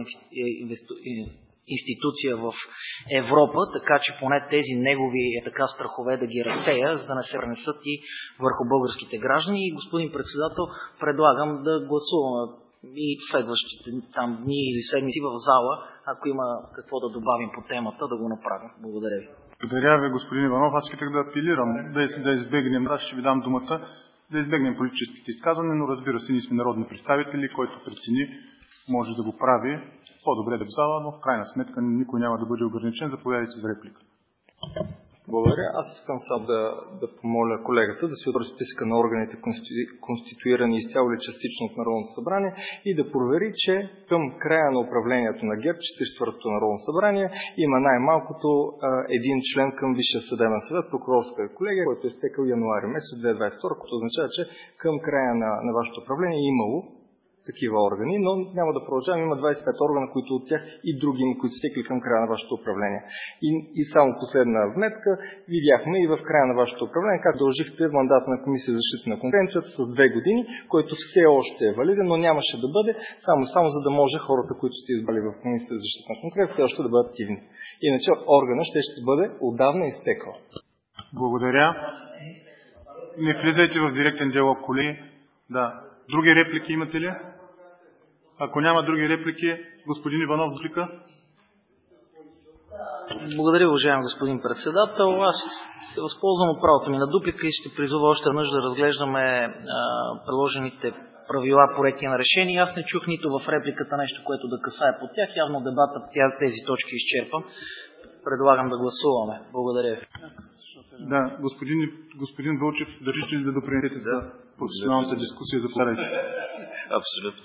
L: институция в Европа, така че поне тези негови така страхове да ги разсея, за да не се пренесат и върху българските граждани. И господин председател, предлагам да гласуваме и следващите там дни или седмици в зала, ако има какво да добавим по темата, да го направим. Благодаря ви.
A: Благодаря ви, господин Иванов. Аз исках да апелирам, да, да избегнем, аз ще ви дам думата, да избегнем политическите изказвания, но разбира се, ние сме народни представители, който прецени, може да го прави по-добре да в зала, но в крайна сметка никой няма да бъде ограничен. Заповядайте за реплика.
J: Благодаря. Аз искам сега да, да помоля колегата да си отвори списъка на органите, конституирани изцяло или частично от Народното събрание, и да провери, че към края на управлението на ГЕРБ, четиридесет и четвъртото Народно събрание, има най-малкото а, един член към Висшия съдебен съвет, прокурорска колегия, който е изтекал януари месец две хиляди и двадесет и втора, което означава, че към края на, на вашето управление е имало такива органи, но няма да продължавам. Има двадесет и пет органа, които от тях и други, които са текли към края на вашето управление. И, и само последна вметка, видяхме и в края на вашето управление как дължихте мандата на Комисия за защита на конкуренцията с две години, който все още е валиден, но нямаше да бъде, само само за да може хората, които сте избрали в Комисия за защита на конкуренцията, все още да бъдат активни. Иначе органа ще, ще бъде отдавна изтекъл.
A: Благодаря. Не влизайте в директен диалог, колеги. Да. Други реплики имате ли? Ако няма други реплики, господин Иванов, дуплика.
L: Благодаря, уважаеми господин председател. Аз се възползвам от правото ми на дуплика и ще призова още веднъж да разглеждаме а, предложените правила, проекти на решение. Аз не чух нито в репликата нещо, което да касае по тях. Явно дебатът тези точки изчерпан. Предлагам да гласуваме. Благодаря ви.
A: Да, господин, господин Вълчев, държите ли да допринесете за професионалната дискусия? Заповядайте.
M: Абсолютно.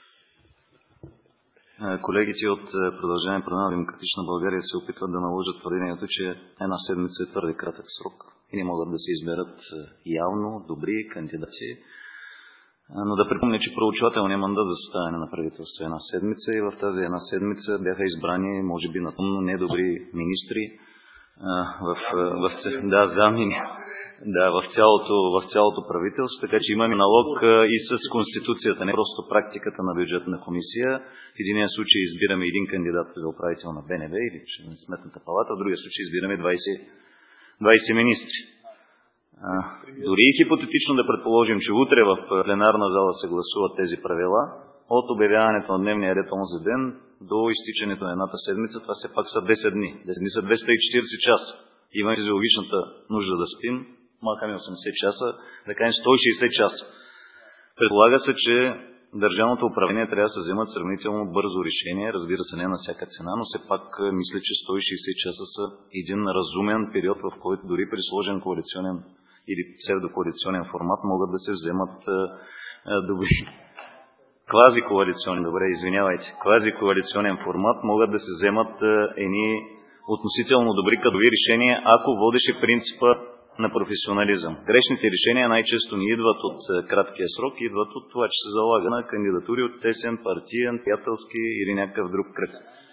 M: Колегите от Продължение права на Демократична България се опитват да наложат твърдението, че една седмица е твърде кратък срок и не могат да се изберат явно добри кандидати. Но да припомня, че проучвателният мандат за съставяне на правителство е една седмица и в тази една седмица бяха избрани, може би, напълно недобри министри в, в, да, замени, да, в, цялото, в цялото правителство, така че имаме налог и с Конституцията, не просто практиката на бюджетна комисия. В единия случай избираме един кандидат за управител на Б Н Б или на Сметната палата, в другия случай избираме двадесет, двадесет министри. А, дори и хипотетично да предположим, че утре в пленарна зала се гласуват тези правила, от обявяването на дневния ред онзи ден до изтичането на едната седмица, това все пак са десет дни. десет дни са двеста и четиридесет часа. Имаме физиологичната нужда да спим, махаме осемдесет часа, да кажем сто и шейсет часа. Предполага се, че държавното управление трябва да се вземат сравнително бързо решение, разбира се, не на всяка цена, но все пак мисля, че сто и шейсет часа са един разумен период, в който дори при сложен коалиционен или псевдокоалиционен формат могат да се вземат а, а, добри квазикоалиционен, добре, извинявайте, квазикоалиционен формат могат да се вземат едни относително добри кадрови решения, ако водеше принципа на професионализъм. Грешните решения най-често не идват от краткия срок, идват от това, че се залага на кандидатури от тесен, партиен, приятелски или някакъв друг кръг.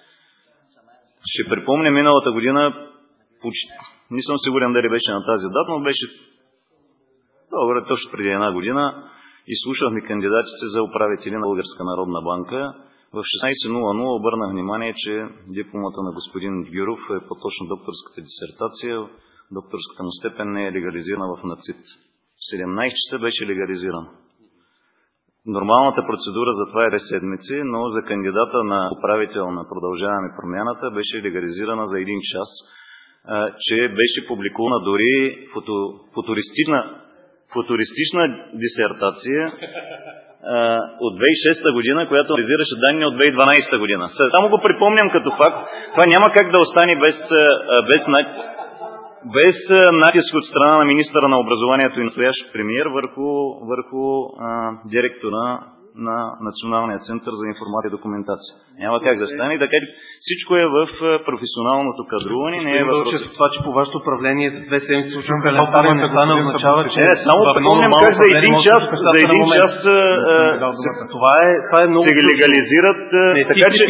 M: Ще припомня миналата година, почти, не съм сигурен дали беше на тази дата, но беше добре, точно преди една година, изслушахме кандидатите за управители на Българска народна банка. В шестнадесет нула нула обърнах внимание, че дипломата на господин Гюров е по-точно докторската дисертация. Докторската му степен не е легализирана в НАЦИТ. В седемнадесет часа беше легализиран. Нормалната процедура за това е две седмици, но за кандидата на управител на Продължаваме промяната беше легализирана за един час, че беше публикувана дори фото, футуристична, футуристична дисертация от две хиляди и шеста година, която анализираше данни от две хиляди и дванадесета година. Само го припомням като факт. Това няма как да остане без, без, без натиск от страна на министъра на образованието и настоящ премиер върху, върху а, директора на Националния център за информация и документация. Няма как да стане. Така всичко е в професионалното кадруване, не е в
B: това, че по вашето управление за две седмици случвам календарен не стана означава, че
M: не, само припомням как за един час, за един час
B: това е, това е много
M: се легализират, така че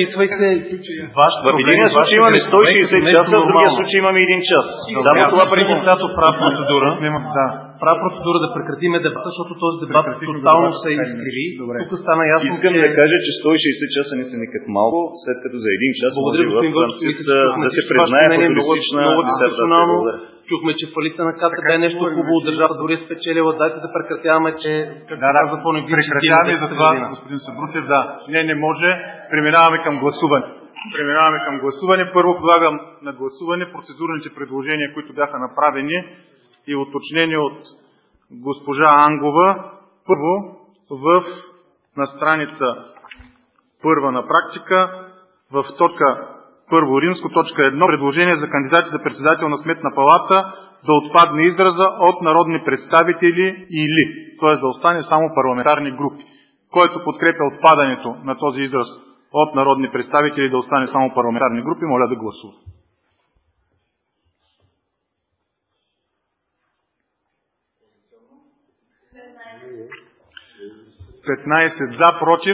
M: в един случай имаме сто и шейсет часа, в другия случай имаме един час.
B: Само това преди цялото прав процедура. Прав процедура да прекратиме дебата, защото този дебат тотално се изкриви. Тук стана ясно.
M: Искам да кажа, че сто и шейсет часа не са никак малко, след като за един час може в да се признае футуристична дисертация.
B: Чухме, че фалита на КТБ е нещо хубаво, държавата дори е спечелила. Дайте да прекратяваме, че...
A: Да, да, прекратяваме за това, господин Сабрутев, да. Не, не може. Преминаваме към гласуване. Преминаваме към гласуване. Първо подлагам на гласуване процедурните предложения, които бяха направени и уточнени от госпожа Ангова. Първо, в, на страница първа на практика, в точка първо римско, точка едно, предложение за кандидати за председател на Сметна палата да отпадне израза от народни представители или, т.е. да остане само парламентарни групи. Който подкрепя отпадането на този израз от народни представители да остане само парламентарни групи, моля да гласува. петнайсет за, против,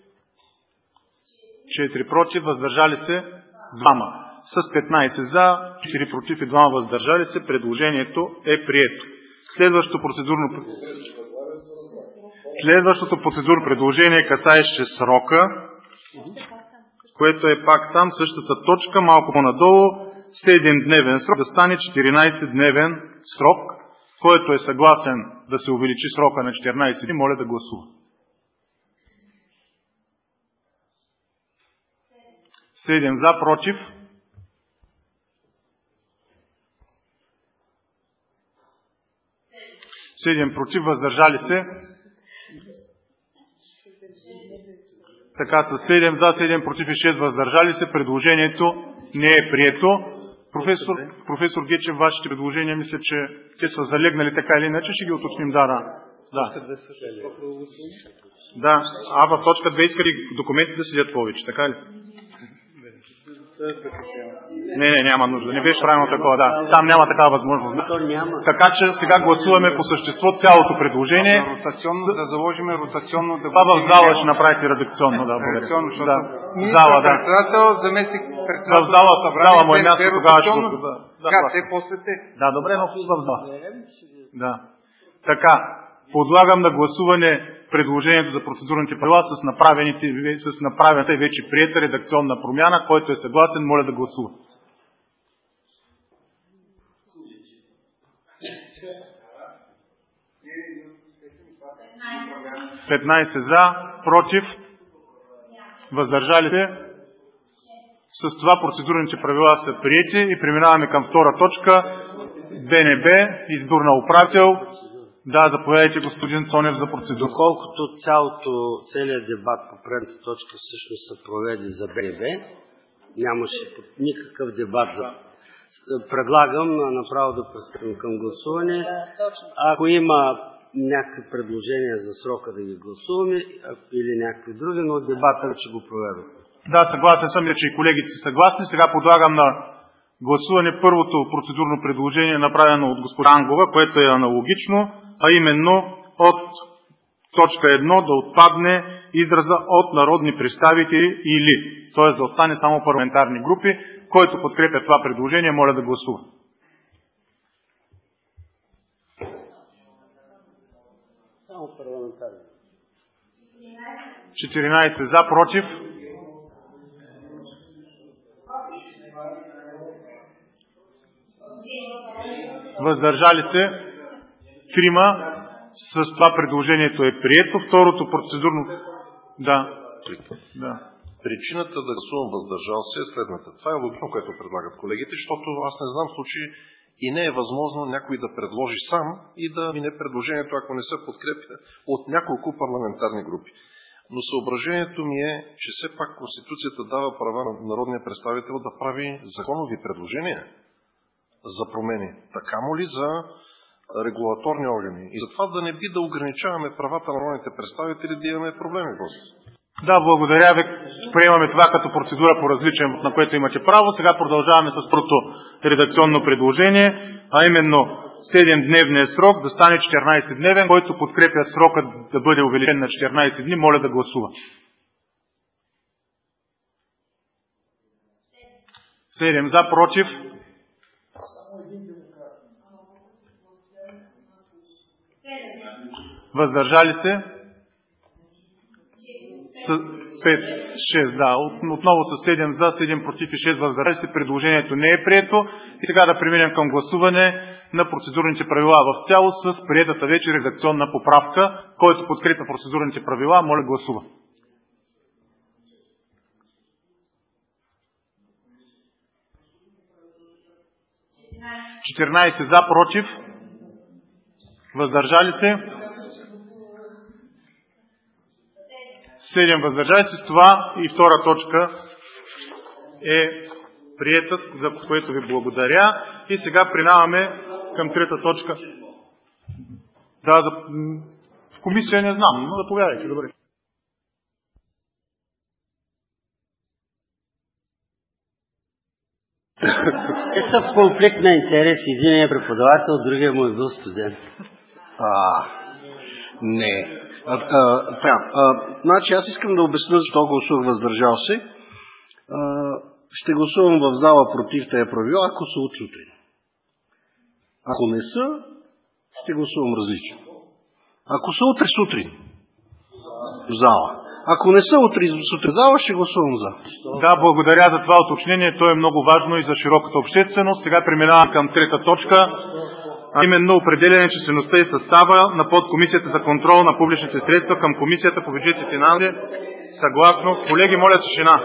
A: четири против, въздържали се двама. С петнайсет за, четири против и двама въздържали се, предложението е прието. Следващото процедурно, Следващото процедурно предложение касаеще срока, което е пак там, същата точка, малко по-надолу, седемдневен срок да стане четиринайсетдневен срок. Който е съгласен да се увеличи срока на четиринайсет дни, моля да гласува. седем за, против. седем против, въздържали се. Така са седем за, седем против и шест въздържали се. Предложението не е прието. Професор, професор Гечев, вашите предложения, мисля, че те са залегнали така или иначе. Ще ги уточним. Да, да. Да. Да. А в точка две иска ли документите да седят повече, така ли? Не, не, няма нужда. Не беше правилно такова, да. Там няма такава възможност. Така че сега гласуваме по същество цялото предложение.
H: Ротационно да заложим ротационно да...
A: Това в зала ще направите редакционно, да.
H: Редакционно, защото
A: да. Зала, да.
H: Председател, заместник председател.
A: В зала, зала му е място, тогава ще го...
H: Как те после те?
A: Да, добре, но в зала. Да. Така, подлагам на гласуване предложението за процедурните правила с, направените, с направената и вече приета редакционна промяна. Който е съгласен, моля да гласува. петнайсет за, против, въздържали се. С това процедурните правила са приети и преминаваме към втора точка. БНБ, избор на управител. Да, заповядайте, господин Цонев, за процедура.
E: Доколкото цялото, целият дебат по предната точка всъщност се проведе за БНБ, нямаше никакъв дебат. За... Предлагам направо да пристъпим към гласуване. Ако има някакви предложения за срока да ги гласуваме или някакви други, но дебата ще го проведем.
A: Да, съгласен съм, че и колегите са съгласни. Сега подлагам на гласуване първото процедурно предложение, направено от госпожа Ангова, което е аналогично, а именно от точка едно да отпадне израза от народни представители или, т.е. да остане само парламентарни групи. Който подкрепя това предложение, моля да гласува.
E: Само парламентарни.
A: четиринайсет за, против. Въздържали се трима. С това предложението е прието. Второто процедурно... Да. да.
I: Причината да гласувам въздържал се е следната. Това е логично, което предлагат колегите, защото аз не знам случай и не е възможно някой да предложи сам и да мине предложението, ако не се подкрепя от няколко парламентарни групи. Но съображението ми е, че все пак Конституцията дава права на народния представител да прави законови предложения за промени. Така му ли за регулаторни органи? И затова да не би да ограничаваме правата на народните представители да имаме проблеми, гост.
A: Да, благодаря ви. Приемаме това като процедура по различен, на което имате право. Сега продължаваме с просто редакционно предложение, а именно седемдневния срок да стане четиринайсетдневен, който подкрепя срокът да бъде увеличен на четиринайсет дни, моля да гласува. седем за, против. Въздържали се? пет, шест, да. Отново с седем за, седем против и шест въздържали се. Предложението не е прието. И сега да преминем към гласуване на процедурните правила в цялост с приетата вече редакционна поправка. Който подкрепя процедурните правила, моля гласува. четиринайсет за, против. Въздържали се? седем въздържали се. С това и втора точка е приета, за което ви благодаря. И сега преминаваме към трета точка. Да, за... в комисия не знам, но заповядайте, добре.
E: Те са в конфликт на интерес. Един е преподавател, другия му е бил студент.
N: А, не. А, а, да, а, значи аз искам да обясня защо гласувах въздържал се. А, ще гласувам в зала против тези правила, ако са от сутрин. Ако не са, ще гласувам различно. Ако са утре сутрин в зала. Ако не са утре сутрин в зала, ще гласувам за.
A: Да, благодаря за това уточнение. То е много важно и за широката общественост. Сега преминавам към трета точка, а именно определяне числеността и състава на подкомисията за контрол на публичните средства към Комисията по бюджет и финанси. Съгласно. Колеги, моля тишина.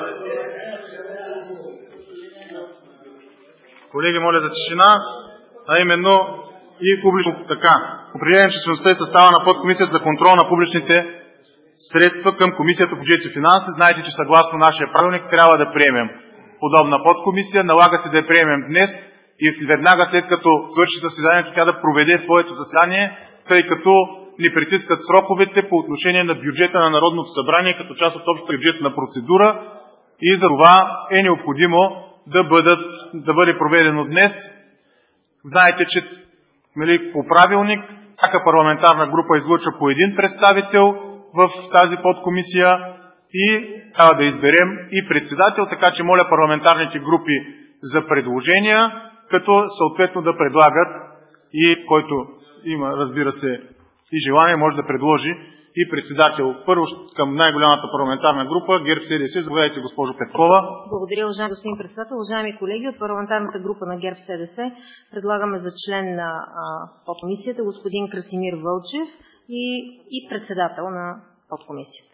A: Колеги, моля за тишина, а именно и публично така. Определяне числеността и състава на подкомисията за контрол на публичните средства към Комисията по бюджет и финанси. Знаете, че съгласно нашия правилник трябва да приемем подобна подкомисия. Налага се да я приемем днес и веднага след като свърши заседанието, тя да проведе своето заседание, тъй като ни притискат сроковете по отношение на бюджета на Народното събрание като част от общата бюджетна процедура и за това е необходимо да, бъдат, да бъде проведено днес. Знаете, че нали, по правилник всяка парламентарна група излъчва по един представител в тази подкомисия и трябва да изберем и председател, така че моля парламентарните групи за предложения, като съответно да предлагат и който има, разбира се, и желание, може да предложи и председател. Първо към най-голямата парламентарна група, ГЕРБ-СДС. Заповядайте, госпожо Петкова.
C: Благодаря, уважаеми господин председател. Уважаеми колеги, от парламентарната група на ГЕРБ-СДС предлагаме за член на подкомисията господин Красимир Вълчев и, и председател на подкомисията.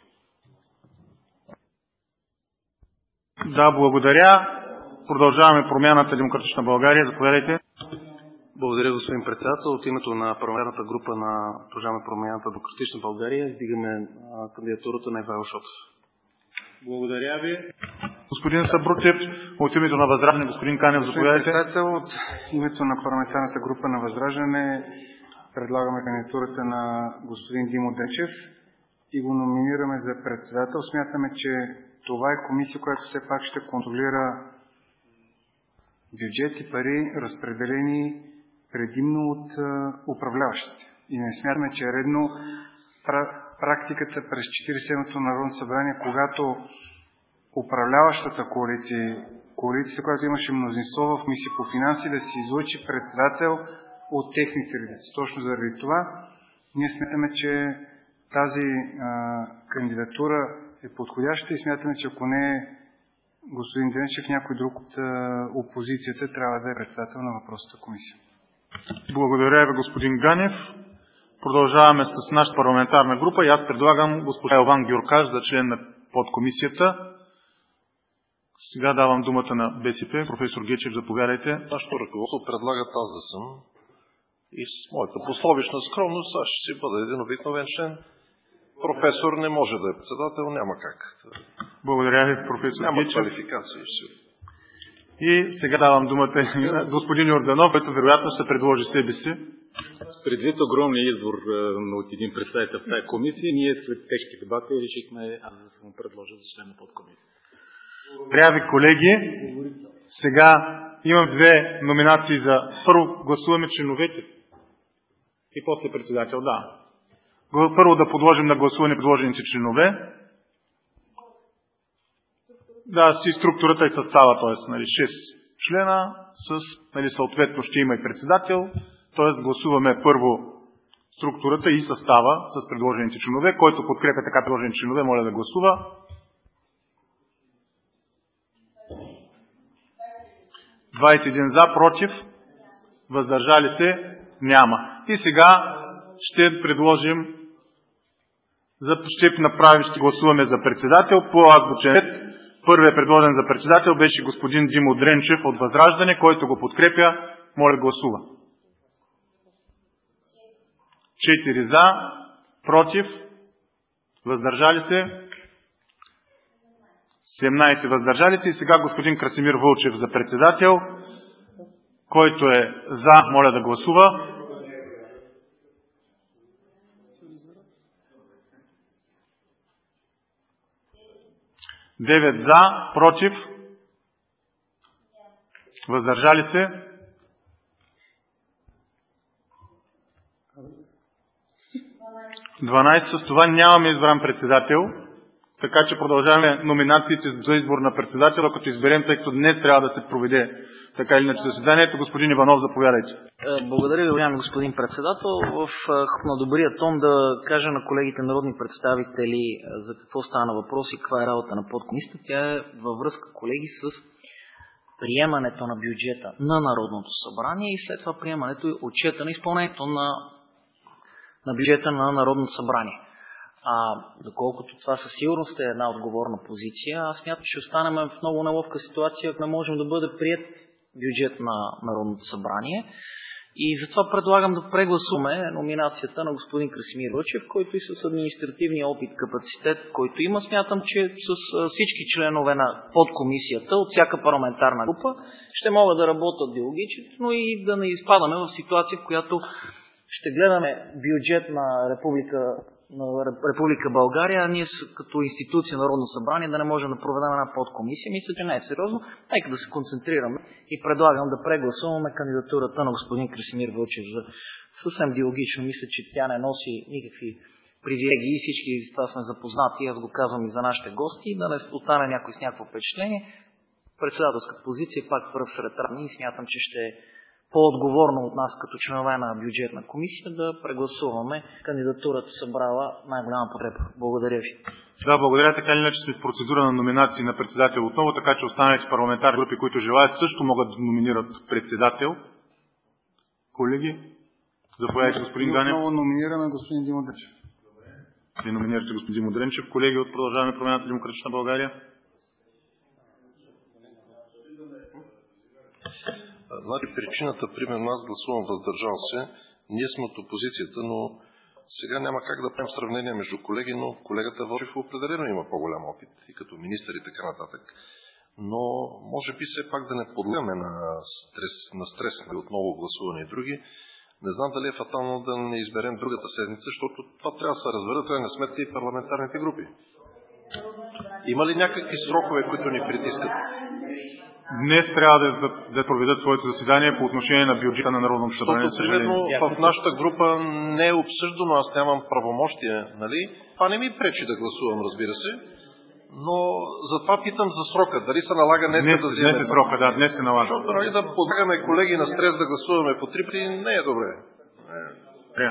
A: Да, благодаря. Продължаваме промяната Демократична България. Заповядайте.
B: Благодаря, господин председател. От името на парламентарната група на Продължаваме промяната Демократична България издигаме кандидатурата на Ивайло Шотев.
A: Благодаря ви. Господин Сабрутев, от името на Възраждане, господин Канев, заповядайте.
H: Господин председател, от името на парламентарната група на Възраждане предлагаме кандидатурата на господин Димо Денчев и го номинираме за председател. Смятаме, че това е комисия, която все пак ще контролира бюджет и пари, разпределени предимно от управляващите. И не смятаме, че е редно практиката през четиридесет и седмото Народно събрание, когато управляващата коалиция, коалицията, която имаше мнозинство в Комисия по финанси, да се излъчи председател от техните редици. Точно заради това ние смятаме, че тази а, кандидатура е подходяща и смятаме, че ако не е господин Денчев, някой друг от а, опозицията трябва да е председател на въпросната комисия.
A: Благодаря ви, господин Ганев. Продължаваме с нашата парламентарна група и аз предлагам господин Елван Гюркаш за член на подкомисията. Сега давам думата на БСП. Професор Гечев, заповядайте.
I: Нашето ръководство предлага аз да съм и с моята пословична скромност аз ще си бъда един обикновен член. Професор не може да е председател, няма как.
A: Благодаря ви, професор
I: няма
A: Гечев.
I: квалификации.
A: И сега давам думата на господин Йорданов, който вероятно ще предложи себе си.
K: Предвид огромния избор от един представител в тази комисия, ние след тежки дебати решихме аз да се му предложа за член на подкомисия.
A: Благодаря ви, колеги. Сега имам две номинации за... Първо гласуваме членовете и после председател. Да. Първо да подложим на гласуване предложените членове. Да, си структурата и състава, т.е. Нали, шест члена, с, нали, съответно ще има и председател, т.е. гласуваме първо структурата и състава с предложените членове. Който подкрепя така предложените членове, моля да гласува. двадесет и един за, против, въздържали се, няма. И сега ще предложим, ще направим, ще гласуваме за председател по азбучен ред. Първият предложен за председател беше господин Димо Дренчев от Възраждане, който го подкрепя. Моля, гласува. Четири за, против, въздържали се, седемнадесет въздържали се. И сега господин Красимир Вълчев за председател, който е за, моля да гласува. девет за, против, въздържали се. дванайсет. С това нямаме избран председател, така че продължаваме номинациите за избор на председател, като изберем, тъй като днес трябва да се проведе така или иначе заседанието. Господин Иванов, заповядайте.
L: Благодаря ви, уважаеми господин председател. В на добрия тон да кажа на колегите народни представители за какво стана въпрос и каква е работа на подкомисията. Тя е във връзка, колеги, с приемането на бюджета на Народното събрание и след това приемането и отчета на изпълнението на, на бюджета на Народното събрание. А доколкото това със сигурност е една отговорна позиция, аз смятам, че останем в много неловка ситуация, ако не можем да бъде прият бюджет на Народното събрание. И затова предлагам да прегласуваме номинацията на господин Красимир Вълчев, който и с административния опит, капацитет, който има. Смятам, че с всички членове на подкомисията от всяка парламентарна група ще могат да работят диалогично, но и да не изпадаме в ситуация, в която ще гледаме бюджет на Република на Република България, а ние като институция Народно събрание да не можем да проведем една подкомисия. Мисля, че не е сериозно. Нека да се концентрираме и предлагам да прегласуваме кандидатурата на господин Красимир Вълчев. За съвсем диалогично мисля, че тя не носи никакви привилегии. Всички с това сме запознати. Аз го казвам и за нашите гости. Да не остане някой с някакво впечатление. Председателска позиция пак пръв сред равни и смятам, че ще е по-отговорно от нас като членове на бюджетна комисия да прегласуваме кандидатурата, събрала най-голяма подкрепа. Благодаря ви.
A: Да, благодаря. Така или иначе сме в процедура на номинации на председател отново, така че останалите парламентарни групи, които желаят, също могат да номинират председател. Колеги, заповядайте, господин Ганев.
H: Отново номинираме господин Димо Дренчев.
A: Ви номинирате господин Димо Дренчев. Колеги от Продължаваме промяната Демократична България.
I: Значи причината, примерно аз гласувам въздържал се, ние сме от опозицията, но сега няма как да правим сравнение между колеги, но колегата Вълчев определено има по-голям опит и като министър и така нататък. Но може би все пак да не подлягаме на стрес, на стрес отново гласуване и други. Не знам дали е фатално да не изберем другата седмица, защото това трябва да се разберат, това не сметка и парламентарните групи. Има ли някакви срокове, които ни притискат?
A: Днес трябва да, да, да проведат своето заседание по отношение на бюджета на Народното събрание.
I: Защото, примерно, в нашата група не е обсъждано, аз нямам правомощия, нали? Това не ми пречи да гласувам, разбира се, но затова питам за срока. Дали се налага днес,
A: днес
I: да вземем?
A: Днес е срока, да, днес се налага.
I: Защото, нали, да подлагаме колеги на стрес да гласуваме по три при не е добре.
A: Не.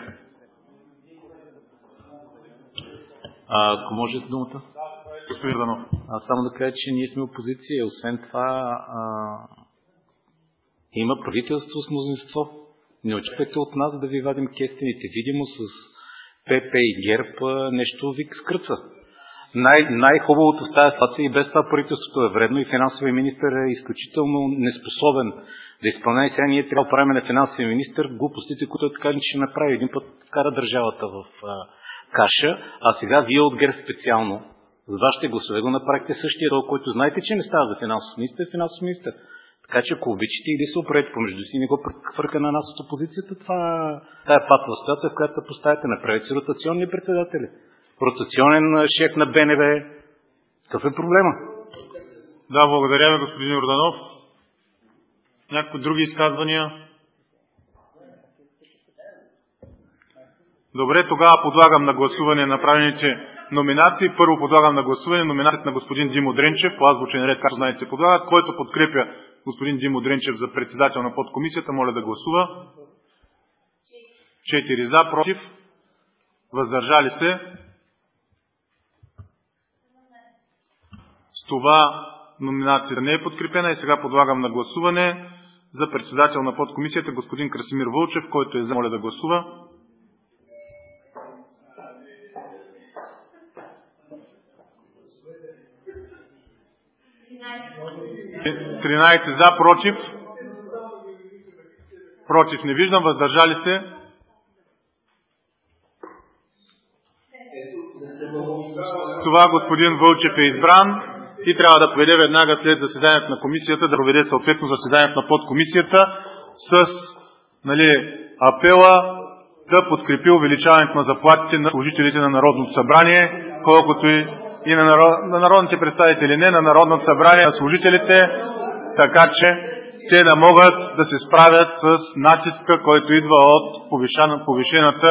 K: А, ако можете думата?
A: Господин Данов.
K: А само да кажа, че ние сме опозиция. Освен това, а, има правителство с мнозинство. Не очаквайте от нас да ви вадим кестените. Видимо с ПП и ГЕРБ нещо ви скръца. Най- най-хубавото в тази ситуация и без това правителството е вредно и финансовия министър е изключително неспособен да изпълнява. Сега ние трябва да правим на финансовия министър глупостите, които е така, че ще направи. Един път вкара държавата в а, каша, а сега вие от ГЕРБ специално за вашите гласове го направихте същия рол, който знаете, че не става за финансов министър, финансов министър. Така че ако обичате или се опрете помежду си, не го хвърка на нас от опозицията, това е патова ситуация, в която се поставяте. Направете си ротационни председатели. Ротационен шеф на БНБ. Какъв е проблема?
A: Да, благодаря ви, господин Йорданов. Някакви други изказвания? Добре, тогава подлагам на гласуване направените номинации. Първо подлагам на гласуване номинацията на господин Димо Дренчев, по азбучен ред, както знаете се подлагат. Който подкрепя господин Димо Дренчев за председател на подкомисията, моля да гласува. Четири за, против, въздържали се. С това номинацията не е подкрепена и сега подлагам на гласуване за председател на подкомисията господин Красимир Вълчев, който е за, моля да гласува. тринайсет за, против. Против не виждам, въздържали се. С това господин Вълчев е избран и трябва да проведе веднага след заседанието на комисията, да проведе съответно заседанието на подкомисията с, нали, апела да подкрепи увеличаването на заплатите на служителите на Народното събрание, колкото и и на, народ, на народните представители, не на Народното събрание, на служителите, така че те да могат да се справят с натиска, който идва от повишената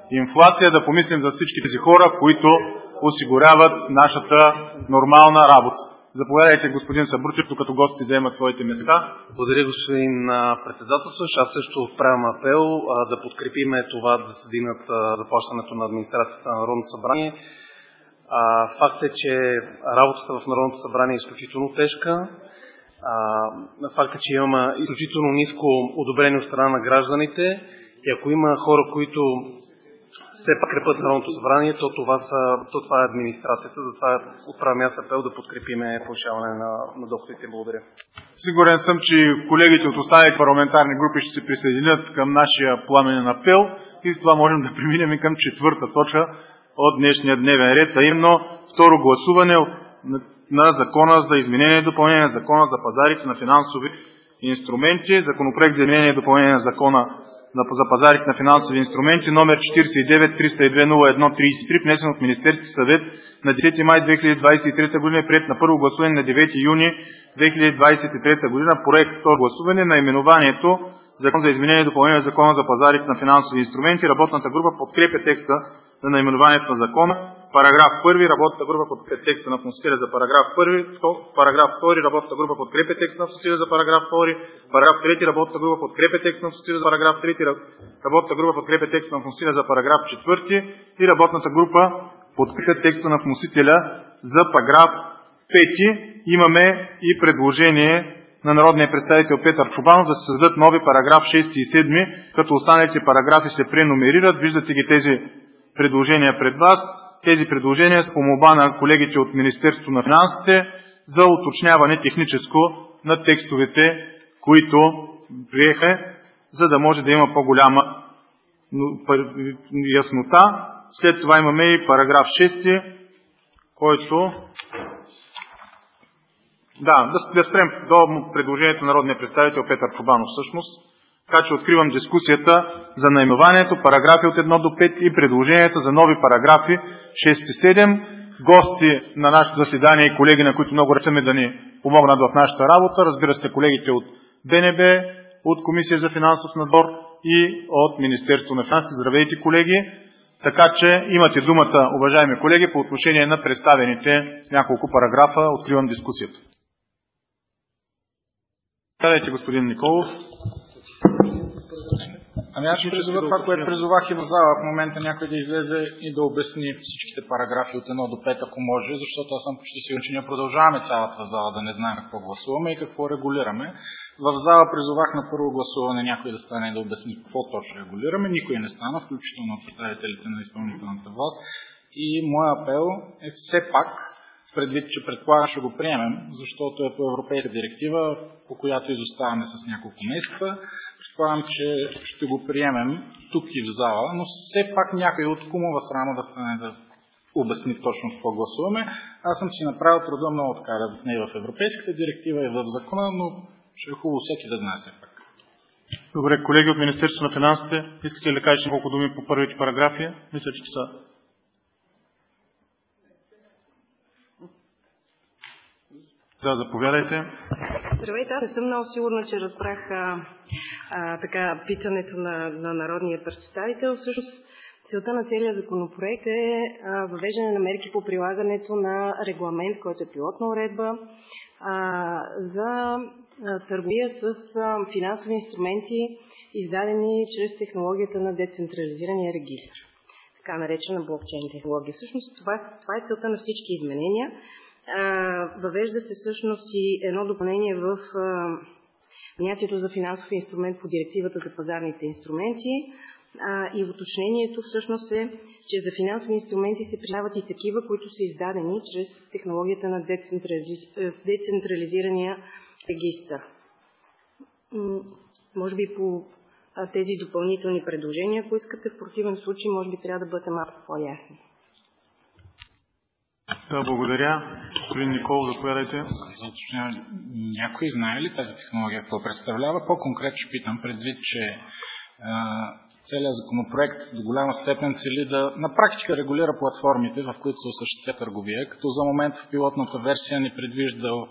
A: инфлация, да помислим за всички тези хора, които осигуряват нашата нормална работа. Заповядайте, господин Сабрутев, докато гостите вземат своите места.
B: Благодаря, господин председателстващ. Аз също отправям апел а, да подкрепиме това да се дигнат заплащането на администрацията на Народното събрание. А, факт е, че работата в Народното събрание е изключително тежка. А, факт е, че имаме изключително ниско одобрение от страна на гражданите и ако има хора, които все пак крепят Народното събрание, то това, са, то това е администрацията. Затова отправям аз апел да подкрепиме повишаване на, на доходите. Благодаря.
A: Сигурен съм, че колегите от останалите парламентарни групи ще се присъединят към нашия пламенен апел и с това можем да преминем и към четвърта точка от днешния дневен ред, а именно второ гласуване на Закона за изменение и допълнение на Закона за пазарите на финансови инструменти, Законопроект за изменение и допълнение на Закона за пазарите на финансови инструменти, номер четиридесет и девет триста и две нула едно тридесет и три, внесен от Министерския съвет на десети май две хиляди двадесет и трета година и приет на първо гласуване на девети юни две хиляди двадесет и трета година. Проект второ гласуване. Наименованието Закон за изменение и допълнение на Закона за пазарите на финансови инструменти. Работната група подкрепя текста на наименованието на закона. Параграф първи. Работната група подкрепя текста на вносителя за параграф първи. Параграф втори. Работната група подкрепя текста на вносителя за параграф втори. Параграф трети. Работната група подкрепя текста на вносителя за параграф трети. Работната група подкрепя текста на вносителя за параграф четвърти. И работната група подкрепя текста на вносителя за параграф пети. Имаме и предложение на народния представител Петър Чобанов да се създадат нови параграф шести и седми, като останалите параграфи се преномерират. Виждате ги тези предложения пред вас. Тези предложения са по молба на колегите от Министерството на финансите за уточняване техническо на текстовете, които приеха, за да може да има по-голяма яснота. След това имаме и параграф шести, който... Да, да спрем до предложението на народния представител Петър Чобанов всъщност. Така че откривам дискусията за наименованието, параграфи от едно до пет и предложенията за нови параграфи шест и седем. Гости на нашето заседание и колеги, на които много ръчаме да ни помогнат в нашата работа, разбира се, колегите от БНБ, от Комисия за финансов надзор и от Министерство на финансите. Здравейте, колеги! Така че имате думата, уважаеми колеги, по отношение на представените няколко параграфа. Откривам дискусията. Казайте, господин Николов.
O: Ами аз ще призова това, което призовах и в зала. В момента някой да излезе и да обясни всичките параграфи от едно до пет, ако може, защото аз съм почти сигурен, че ние продължаваме цялата зала да не знаем какво гласуваме и какво регулираме. В зала призовах на първо гласуване някой да стане да обясни какво точно регулираме. Никой не стана, включително от представителите на изпълнителната власт. И моя апел е все пак, предвид, че предполагам ще го приемем, защото е по европейска директива, по която изоставаме с няколко месеца. Предполагам, че ще го приемем тук и в зала, но все пак някой от кумова срама да стане да обясни точно какво гласуваме. Аз съм си направил труда много така да не и в европейската директива и в закона, но ще е хубаво всеки да знае все пак.
A: Добре, колеги от Министерството на финансите, искате ли да кажете няколко думи по първите параграфи? Мисля, че са... Да, заповядайте.
P: Здравейте, аз не съм много сигурна, че разбрах а, а, така питането на, на народния представител. Всъщност, целта на целия законопроект е а, въвеждане на мерки по прилагането на регламент, който е пилотна уредба а, за а, търговия с а, финансови инструменти, издадени чрез технологията на децентрализирания регистр, така наречена блокчейн технология. Всъщност, това, това е целта на всички изменения. Въвежда се всъщност и едно допълнение в понятието за финансов инструмент по директивата за пазарните инструменти и уточнението всъщност е, че за финансови инструменти се признават и такива, които са издадени чрез технологията на децентрализирания регистър. Може би по тези допълнителни предложения, ако искате, в противен случай може би трябва да бъдете малко по-ясни.
A: Да, благодаря. Господин Никол, заповядайте.
O: Някой знае ли тази технология какво представлява? По-конкретно ще питам, предвид, че а, целият законопроект до голяма степен цели да на практика регулира платформите, в които се осъществява търговия, като за момент в пилотната версия не предвижда а,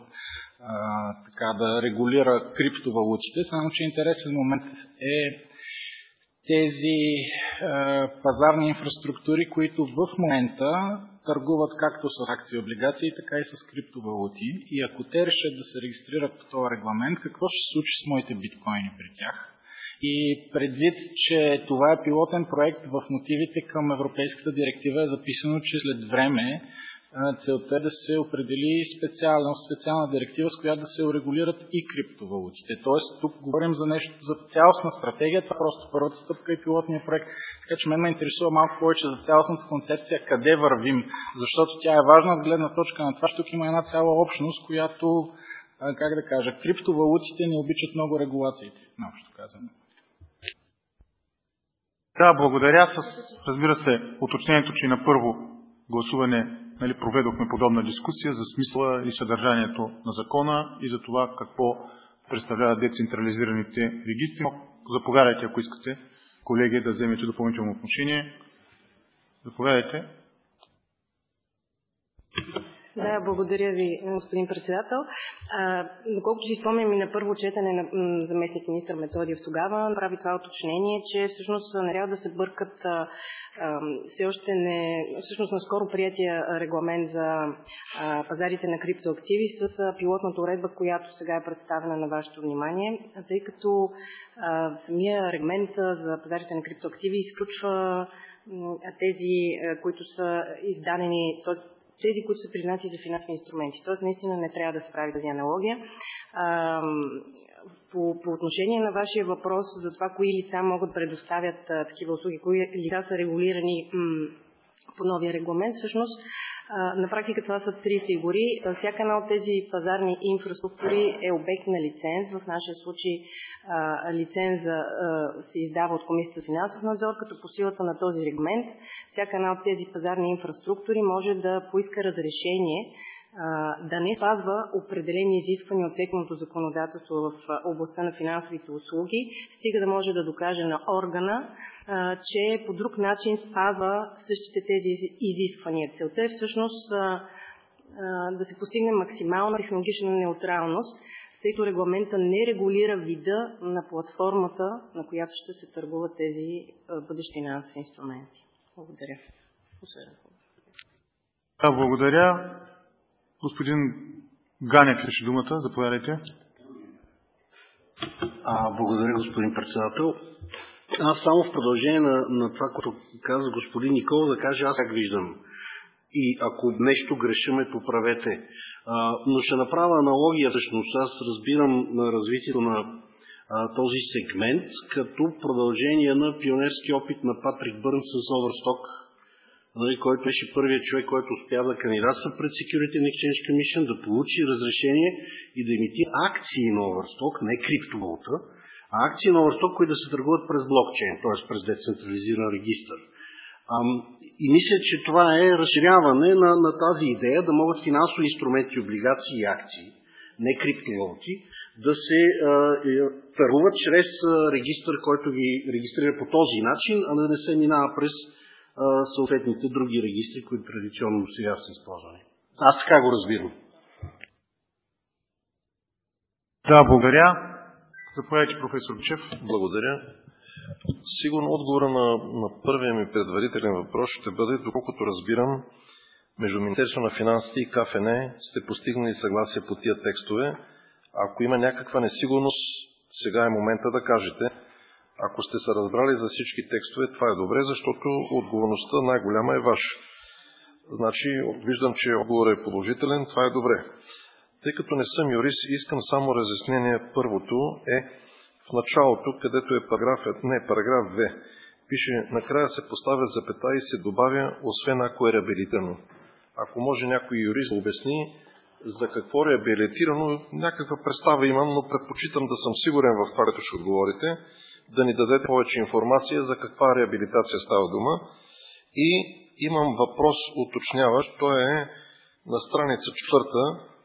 O: така, да регулира криптовалутите, само че интересен момент е тези е, пазарни инфраструктури, които в момента търгуват както с акции и облигации, така и с криптовалути. И ако те решат да се регистрират по този регламент, какво ще се случи с моите биткоини при тях? И предвид, че това е пилотен проект, в мотивите към Европейската директива е записано, че след време целта е да се определи специална, специална директива, с която да се урегулират и криптовалутите. Тоест, тук говорим за нещо, за цялостна стратегия, това е просто първата стъпка и пилотния проект. Така че мен ме интересува малко повече за цялостната концепция, къде вървим, защото тя е важна от гледна точка на това, че тук има една цяла общност, която, как да кажа, криптовалутите не обичат много регулациите, наобщо казано.
A: Да, благодаря. С, разбира се, уточнението, че на първо гласуване нали, проведохме подобна дискусия за смисъла и съдържанието на закона и за това какво представляват децентрализираните регистри. Заповядайте, ако искате, колеги, да вземете допълнително отношение. Заповядайте.
P: Да, благодаря ви, господин председател. А, доколкото си спомням и на първо четене на заместник министър Методиев тогава, направи това уточнение, че всъщност не трябва да се бъркат а, а, все още не, всъщност наскоро приятия регламент за а, пазарите на криптоактиви с а, пилотната уредба, която сега е представена на вашето внимание, тъй като а, самия регламент за пазарите на криптоактиви изключва а, тези, а, които са издадени, т.е. тези, които са признати за финансови инструменти. Тоест, наистина не трябва да се прави тази аналогия. А, по, по отношение на вашия въпрос за това, кои лица могат да предоставят а, такива услуги, кои лица са регулирани м, по новия регламент, всъщност на практика това са три фигури. Всяка една от тези пазарни инфраструктури е обект на лиценз. В нашия случай лиценза се издава от Комисията за финансов надзор, като по силата на този регламент всяка една от тези пазарни инфраструктури може да поиска разрешение да не спазва определени изисквания от секторното законодателство в областта на финансовите услуги, стига да може да докаже на органа, че по друг начин спазва същите тези изисквания. Целта е всъщност да се постигне максимална технологична неутралност, тъй като регламента не регулира вида на платформата, на която ще се търгуват тези бъдещи финансови инструменти. Благодаря.
A: Да, благодаря. Господин Ганев ще думата. Заповядайте.
N: А, благодаря, господин председател. Аз само в продължение на, на това, което каза господин Никола, да кажа аз как виждам. И ако нещо грешиме, поправете. А, но ще направя аналогия, всъщност. Аз разбирам на развитието на а, този сегмент като продължение на пионерски опит на Патрик Бърнс с Overstock, нали, който беше първият човек, който успя да кандидатства пред Security and Exchange Commission, да получи разрешение и да емитира акции на Overstock, не криптовалута, а акции на Overstock, които да се търгуват през блокчейн, т.е. през децентрализиран регистър. Ам, и мисля, че това е разширяване на, на тази идея да могат финансови инструменти, облигации и акции, не криптовалути, да се а, търгуват чрез а, регистър, който ги регистрира по този начин, а да не се минава през а, съответните други регистри, които традиционно сега са използвани. Аз така го разбирам.
A: Да, благодаря. Заповядайте, професор Бичев.
I: Благодаря. Сигурно отговора на, на първия ми предварителен въпрос ще бъде, доколкото разбирам, между Министерството на финансите и КФН сте постигнали съгласие по тия текстове. Ако има някаква несигурност, сега е момента да кажете. Ако сте се разбрали за всички текстове, това е добре, защото отговорността най-голяма е ваша. Значи, виждам, че отговорът е положителен, това е добре. Тъй като не съм юрист, искам само разяснение. Първото е в началото, където е параграф, не, параграф две. Пише, накрая се поставя запета и се добавя, освен ако е реабилитирано. Ако може някой юрист да обясни за какво е реабилитирано, някаква представа имам, но предпочитам да съм сигурен в това, което ще отговорите, да ни дадете повече информация за каква реабилитация става дума. И имам въпрос уточняващ, той е на страница четвърта,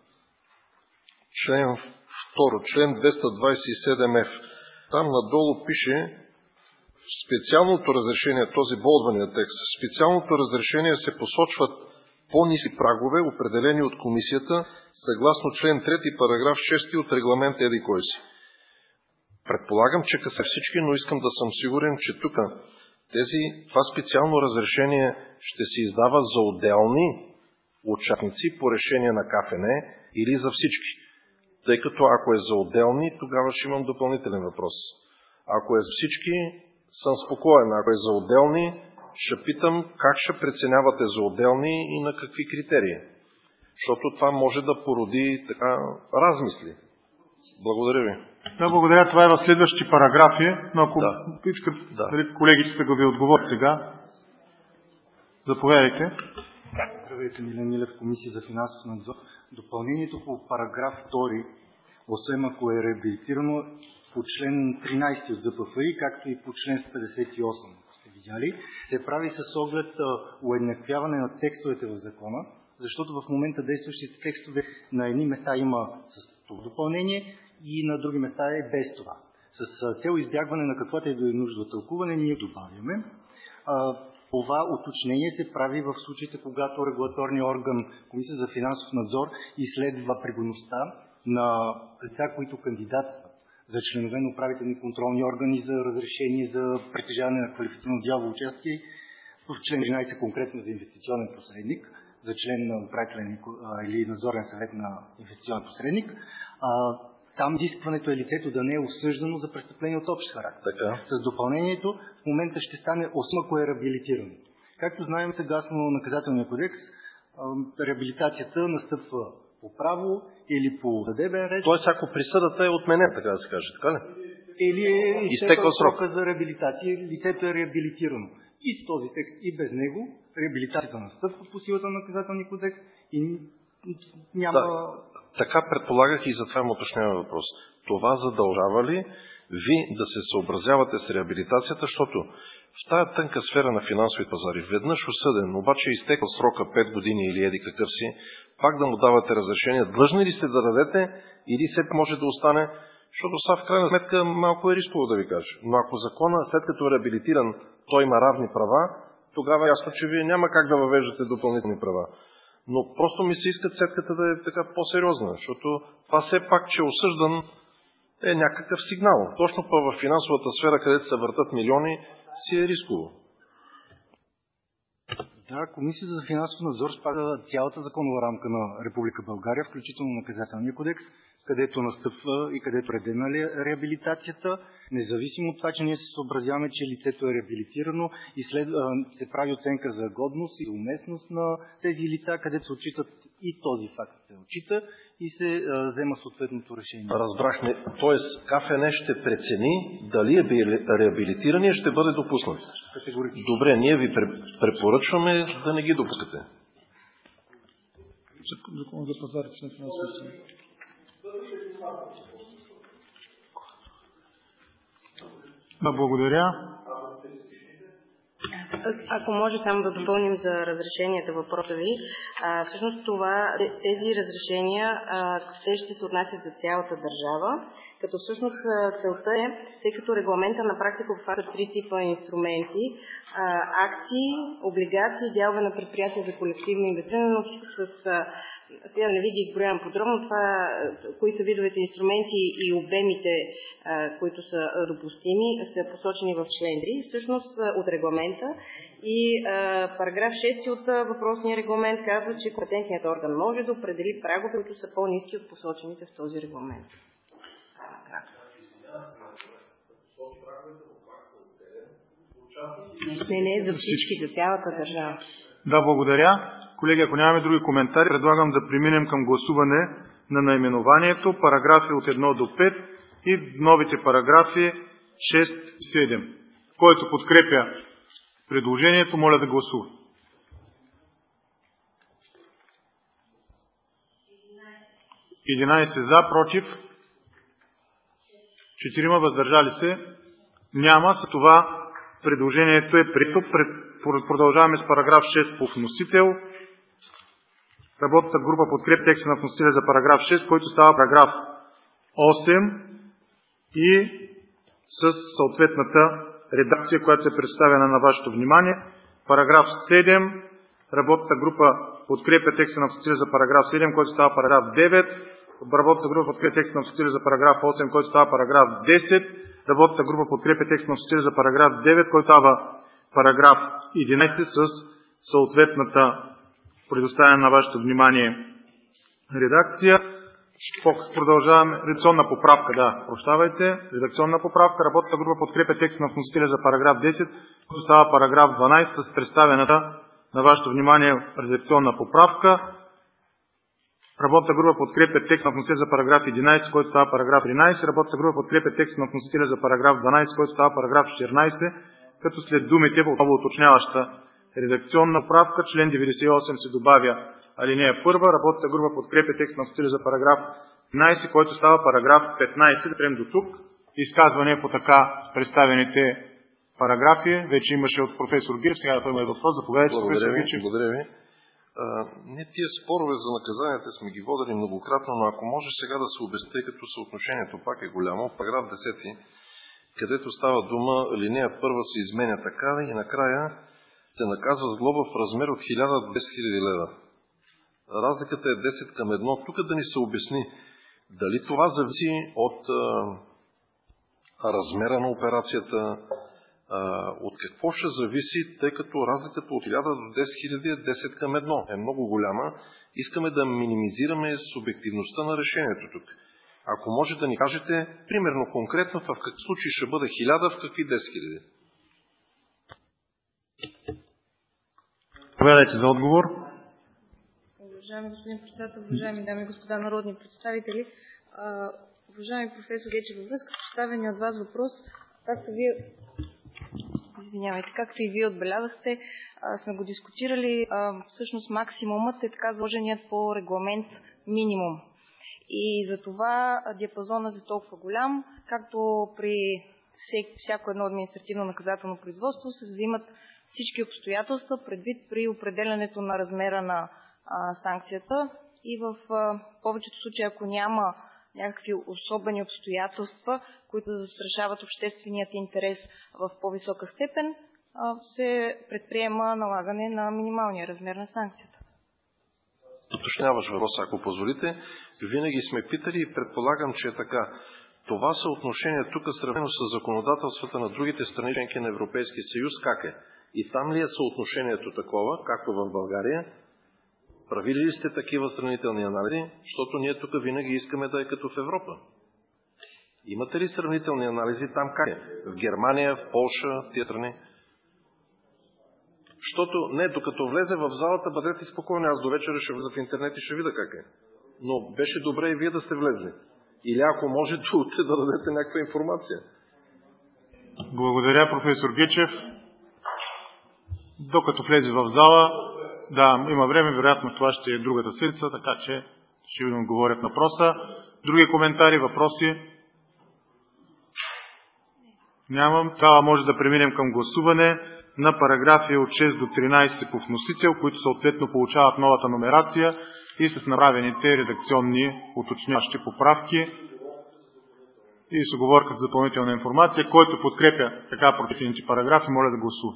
I: член втори, член двеста двадесет и седем еф. Там надолу пише специалното разрешение, този болдвания текст, специалното разрешение се посочват по-ниски прагове, определени от комисията, съгласно член трети, параграф шести от регламент еди кой си. Предполагам, че каса всички, но искам да съм сигурен, че тук тези, това специално разрешение ще се издава за отделни участници по решение на К Ф Н или за всички. Тъй като ако е за отделни, тогава ще имам допълнителен въпрос. Ако е за всички, съм спокоен. Ако е за отделни, ще питам как ще преценявате за отделни и на какви критерии. Защото това може да породи така размисли. Благодаря ви.
A: Да, благодаря. Това е в следващи параграфи, но ако
I: да.
A: искат
I: да.
A: колегите да ви отговорят сега, заповядайте.
Q: Здравейте, Милен Милев, Комисия за финансов надзор. Допълнението по параграф втори, освен ако е реабилитирано по член тринайсети от З П Ф И, както и по член сто петдесет и осем, сте видяли, се прави с оглед уеднаквяване на текстовете в закона, защото в момента действащите текстове на едни места има с това допълнение и на други места е без това. С цел избягване на каквато и да е нужда от тълкуване, ние добавяме. Това уточнение се прави в случаите, когато регулаторният орган, Комисия за финансов надзор, изследва пригодността на лица, които кандидатстват за членове на управителни контролни органи за разрешение за притежаване на квалифицирано дялово участие, в член тринайсети конкретно за инвестиционен посредник, за член на управителен или надзорен съвет на инвестиционен посредник. Там изискването е лицето да не е осъждано за престъпление от общ характер.
I: Така.
Q: С допълнението в момента ще стане осма, ако е реабилитирано. Както знаем, съгласно наказателния кодекс, реабилитацията настъпва по право или по съдебен ред.
I: Тоест, ако присъдата е отменена, така да се каже, така ли?
Q: Или е
I: изтекъл срок
Q: за реабилитация, лицето е реабилитирано. И с този текст, и без него, реабилитацията настъпва по силата на наказателния кодекс и няма...
I: Да. Така предполагах и затова му уточнявам въпрос. Това задължава ли ви да се съобразявате с реабилитацията, защото в тая тънка сфера на финансови пазари, веднъж осъден, обаче е изтекал срока пет години или еди какъв си, пак да му давате разрешение, длъжни ли сте да дадете или след може да остане, защото са в крайна сметка малко е рисково да ви кажа. Но ако закона, след като е реабилитиран, той има равни права, тогава ясно, че вие няма как да въвеждате допълнителни права. Но просто ми се иска цетката да е така по-сериозна, защото това все пак, че е осъждан, е някакъв сигнал. Точно па в финансовата сфера, където се въртат милиони, си е рисково.
Q: Да, Комисията за финансов надзор спазва цялата законова рамка на Република България, включително наказателния кодекс, където настъпва и където е редена реабилитацията, независимо от това, че ние се съобразяваме, че лицето е реабилитирано и след, се прави оценка за годност и уместност на тези лица, където се отчитат и този факт се отчита и се а, взема съответното решение.
I: Разбрах не. Тоест, К Ф Н ще прецени дали е реабилитиран и ще бъде допуснат. Добре, ние ви препоръчваме да не ги допускате.
A: Закон за пазарите на финансови. Да, благодаря.
P: Ако може само да допълним за разрешенията въпроса ви. А, всъщност това, тези разрешения, а, те ще се отнасят за цялата държава, като всъщност целта е, тъй като регламента на практика обхваща три типа инструменти, а, акции, облигации, дялове на предприятия за колективно инвестиране, но с сега не ви ги изброявам подробно, това, кои са видовете инструменти и обемите, а, които са допустими, са посочени в член три, всъщност от регламента. И а, параграф шести от въпросния регламент казва, че компетентният орган може да определи прагове, които са по-ниски от посочените в този регламент. Не, не, за всички, за цялата държава.
A: Да, благодаря. Колеги, ако нямаме други коментари, предлагам да преминем към гласуване на наименованието, параграфи от едно до пет и новите параграфи шест и седем. Който подкрепя предложението, моля да гласува. единайсет за, против, четирима въздържали се, няма. За това предложението е прието. Продължаваме с параграф шест по вносител. Работната група подкрепя текста на вносителя за параграф шест, който става параграф осем и с съответната редакция, която е представена на вашето внимание. Параграф седем. Работната група подкрепя текста на вносителя за параграф седем, който става параграф девет Работната група подкрепя текста на вносителя за параграф осем, който става параграф десет. Работната група подкрепя текста на вносителя за параграф девет, който става параграф единайсет с съответната предоставена на вашето внимание редакция. Продължаваме. Редакционна поправка, да, прощавайте. Редакционна поправка. Работната група подкрепя текста на вносителя за параграф десет, който става параграф дванайсет с представената на вашето внимание редакционна поправка. Работната група подкрепя текст на вносителя за параграф единайсет, който става параграф тринайсет. Работната група подкрепя текст на вносителя за параграф дванайсет, който става параграф четиринайсет, като след думите по отново уточняваща редакционна правка, член деветдесет и осем се добавя алинея първа. Работната група подкрепя текст на вносителя за параграф тринайсет, който става параграф петнайсет. Прем до тук. Изказване по така представените параграфи. Вече имаше от професор Гирев. Сега той има въпрос. Заповядайте, професор Гирев.
I: Благодаря ви. А, ние тия спорове за наказанията сме ги водили многократно, но ако може сега да се обясни, като съотношението пак е голямо, параграф десет, където става дума, линия първа се изменя така и накрая се наказва с глоба в размер от хиляда до десет хиляди лева. Разликата е десет към едно. Тук да ни се обясни дали това зависи от а, размера на операцията, от какво ще зависи, тъй като разликата от хиляда до десет хиляди е десет към едно. Е много голяма. Искаме да минимизираме субективността на решението тук. Ако може да ни кажете, примерно конкретно, в какъв случай ще бъде хиляда, в какви десет хиляди?
A: Повядайте за отговор.
P: Уважаеми господин председател, уважаеми дами и господа народни представители, уважаеми професор Гечев, във връзка с поставения от вас въпрос, както вие Извинявайте, както и вие отбелязахте, а, сме го дискутирали. А, всъщност максимумът е така заложеният по регламент минимум. И за това диапазонът е толкова голям, както при всяко едно административно наказателно производство се взимат всички обстоятелства предвид при определянето на размера на а, санкцията. И в а, повечето случаи, ако няма някакви особени обстоятелства, които застрашават общественият интерес в по-висока степен, се предприема налагане на минималния размер на санкцията.
I: Уточняваш въпрос, ако позволите. Винаги сме питали и предполагам, че е така. Това съотношение тук, сравнено с законодателствата на другите страни, членки на Европейския съюз, как е? И там ли е съотношението такова, както в България? Правили ли сте такива сравнителни анализи? Защото ние тук винаги искаме да е като в Европа. Имате ли сравнителни анализи там как е? В Германия, в Полша, тия страни? Защото, не, докато влезе в залата, бъдете спокойни, аз до вечера ще влеза в интернет и ще видя как е. Но беше добре и вие да сте влезли. Или ако може, да дадете някаква информация.
A: Благодаря, професор Гечев. Докато влезе в зала, да, има време, вероятно това ще е другата седмица, така че ще ви отговорят на въпроса. Други коментари, въпроси? Нямам. Това може да преминем към гласуване на параграфи от шест до тринайсет по вносител, които съответно получават новата номерация и с направените редакционни уточняващи поправки и с оговорка за допълнителна информация. Който подкрепя така противните параграфи, моля да гласува.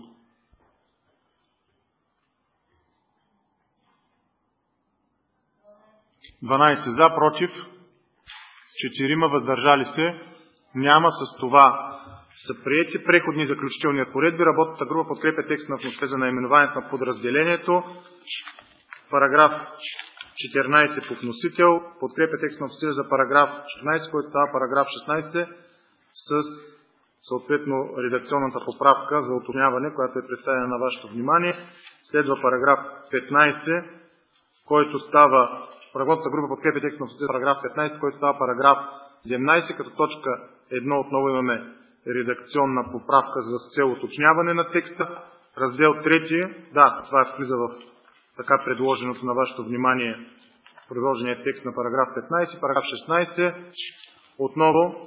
A: дванайсет за, против, четирима въздържали се, няма. С това са приети преходни и заключителни разпоредби. Работната група подкрепя текст на вносителя за наименованието на подразделението. Параграф четиринайсет по вносител подкрепя текст на вносителя за параграф четиринайсет, който става параграф шестнайсет с съответно редакционната поправка за уточняване, която е представена на вашето внимание. Следва параграф петнайсет, който става Работната група подкрепя текст на вносителя за параграф петнайсет, който става параграф седемнайсет, като точка едно отново имаме редакционна поправка за цел уточняване на текста. Раздел трети, да, това влиза в така предложеното на вашето внимание предложения текст на параграф петнайсет. Параграф шестнайсет, отново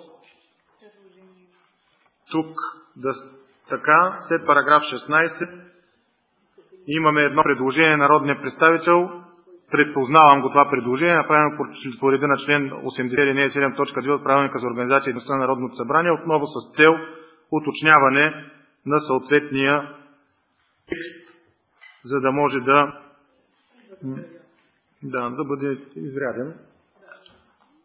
A: тук да, така, след параграф шестнайсет имаме едно предложение на народния представител. Предпознавам го това предложение, направено по реда на член осемдесет алинея седем точка две от Правилника за организация и дейността на Народното събрание, отново с цел уточняване на съответния текст, за да може да, да, да бъде изряден.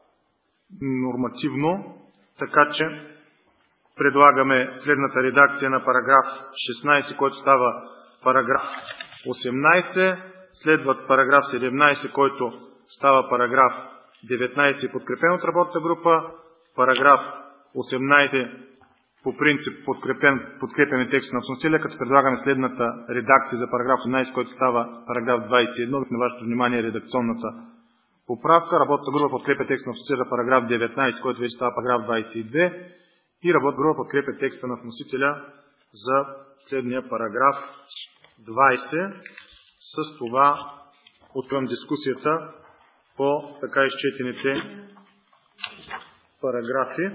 A: нормативно, така че предлагаме следната редакция на параграф шестнайсет, който става параграф осемнайсет, следват параграф седемнайсет, който става параграф деветнайсет, подкрепен от работната група, параграф осемнайсет по принцип подкрепен, подкрепяме текста на вносителя, като предлагаме следната редакция за параграф осемнайсет, който става параграф двайсет и едно. На вашето внимание редакционната поправка. Работната група подкрепя текста на вносителя параграф деветнайсет, който вече става параграф двайсет и две. И работната група подкрепя текста на вносителя за следния параграф двайсет. С това откривам дискусията по така изчетените параграфи.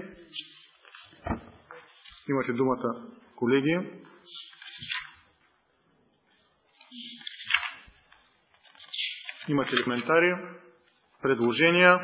A: Имате думата, колеги. Имате ли коментари, предложения?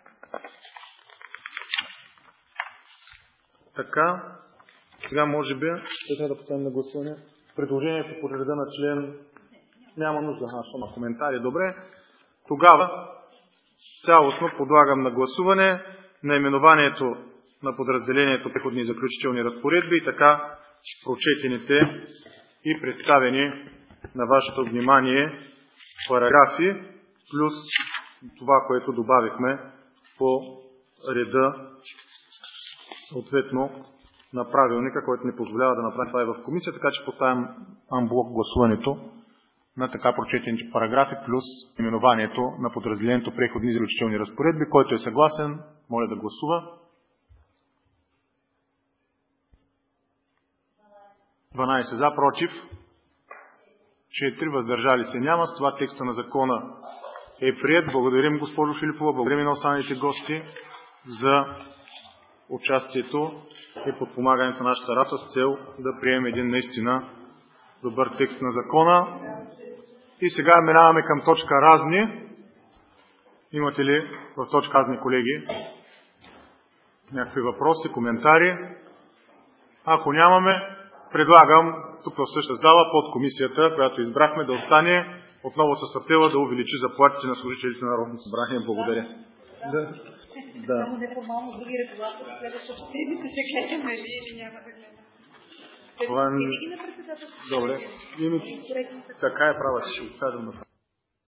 A: Така, сега може би ще трябва да поставим на гласуване предложението по реда на член. Няма нужда, а на коментари. Добре. Тогава цялостно подлагам на гласуване наименованието на подразделението Преходни и заключителни разпоредби и така прочетените и представени на вашето внимание параграфи, плюс това, което добавихме по реда съответно на правилника, който ни позволява да направим това и в комисия, така че поставям анблок гласуването на така прочетените параграфи, плюс именованието на подразделението Преходни и заключителни разпоредби. Който е съгласен, моля да гласува. дванайсет за, против четири, въздържали се няма. С това текста на закона е приет. Благодарим, госпожо Филипова, благодарим и на останалите гости за участието и подпомагането на нашата работа с цел да приемем един наистина добър текст на закона. И сега минаваме към точка разни. Имате ли в точка разни, колеги, някакви въпроси, коментари? Ако нямаме, предлагам тук в същата зала под комисията, която избрахме, да остане отново с апела да увеличи заплатите на служителите на Народното събрание. Благодаря. Да. Да.
R: Само неформално други регулатори следващата седмица ще гледаме ли или няма да гледаме.
A: Това е... Добре. Така е, права си, ще го кажем на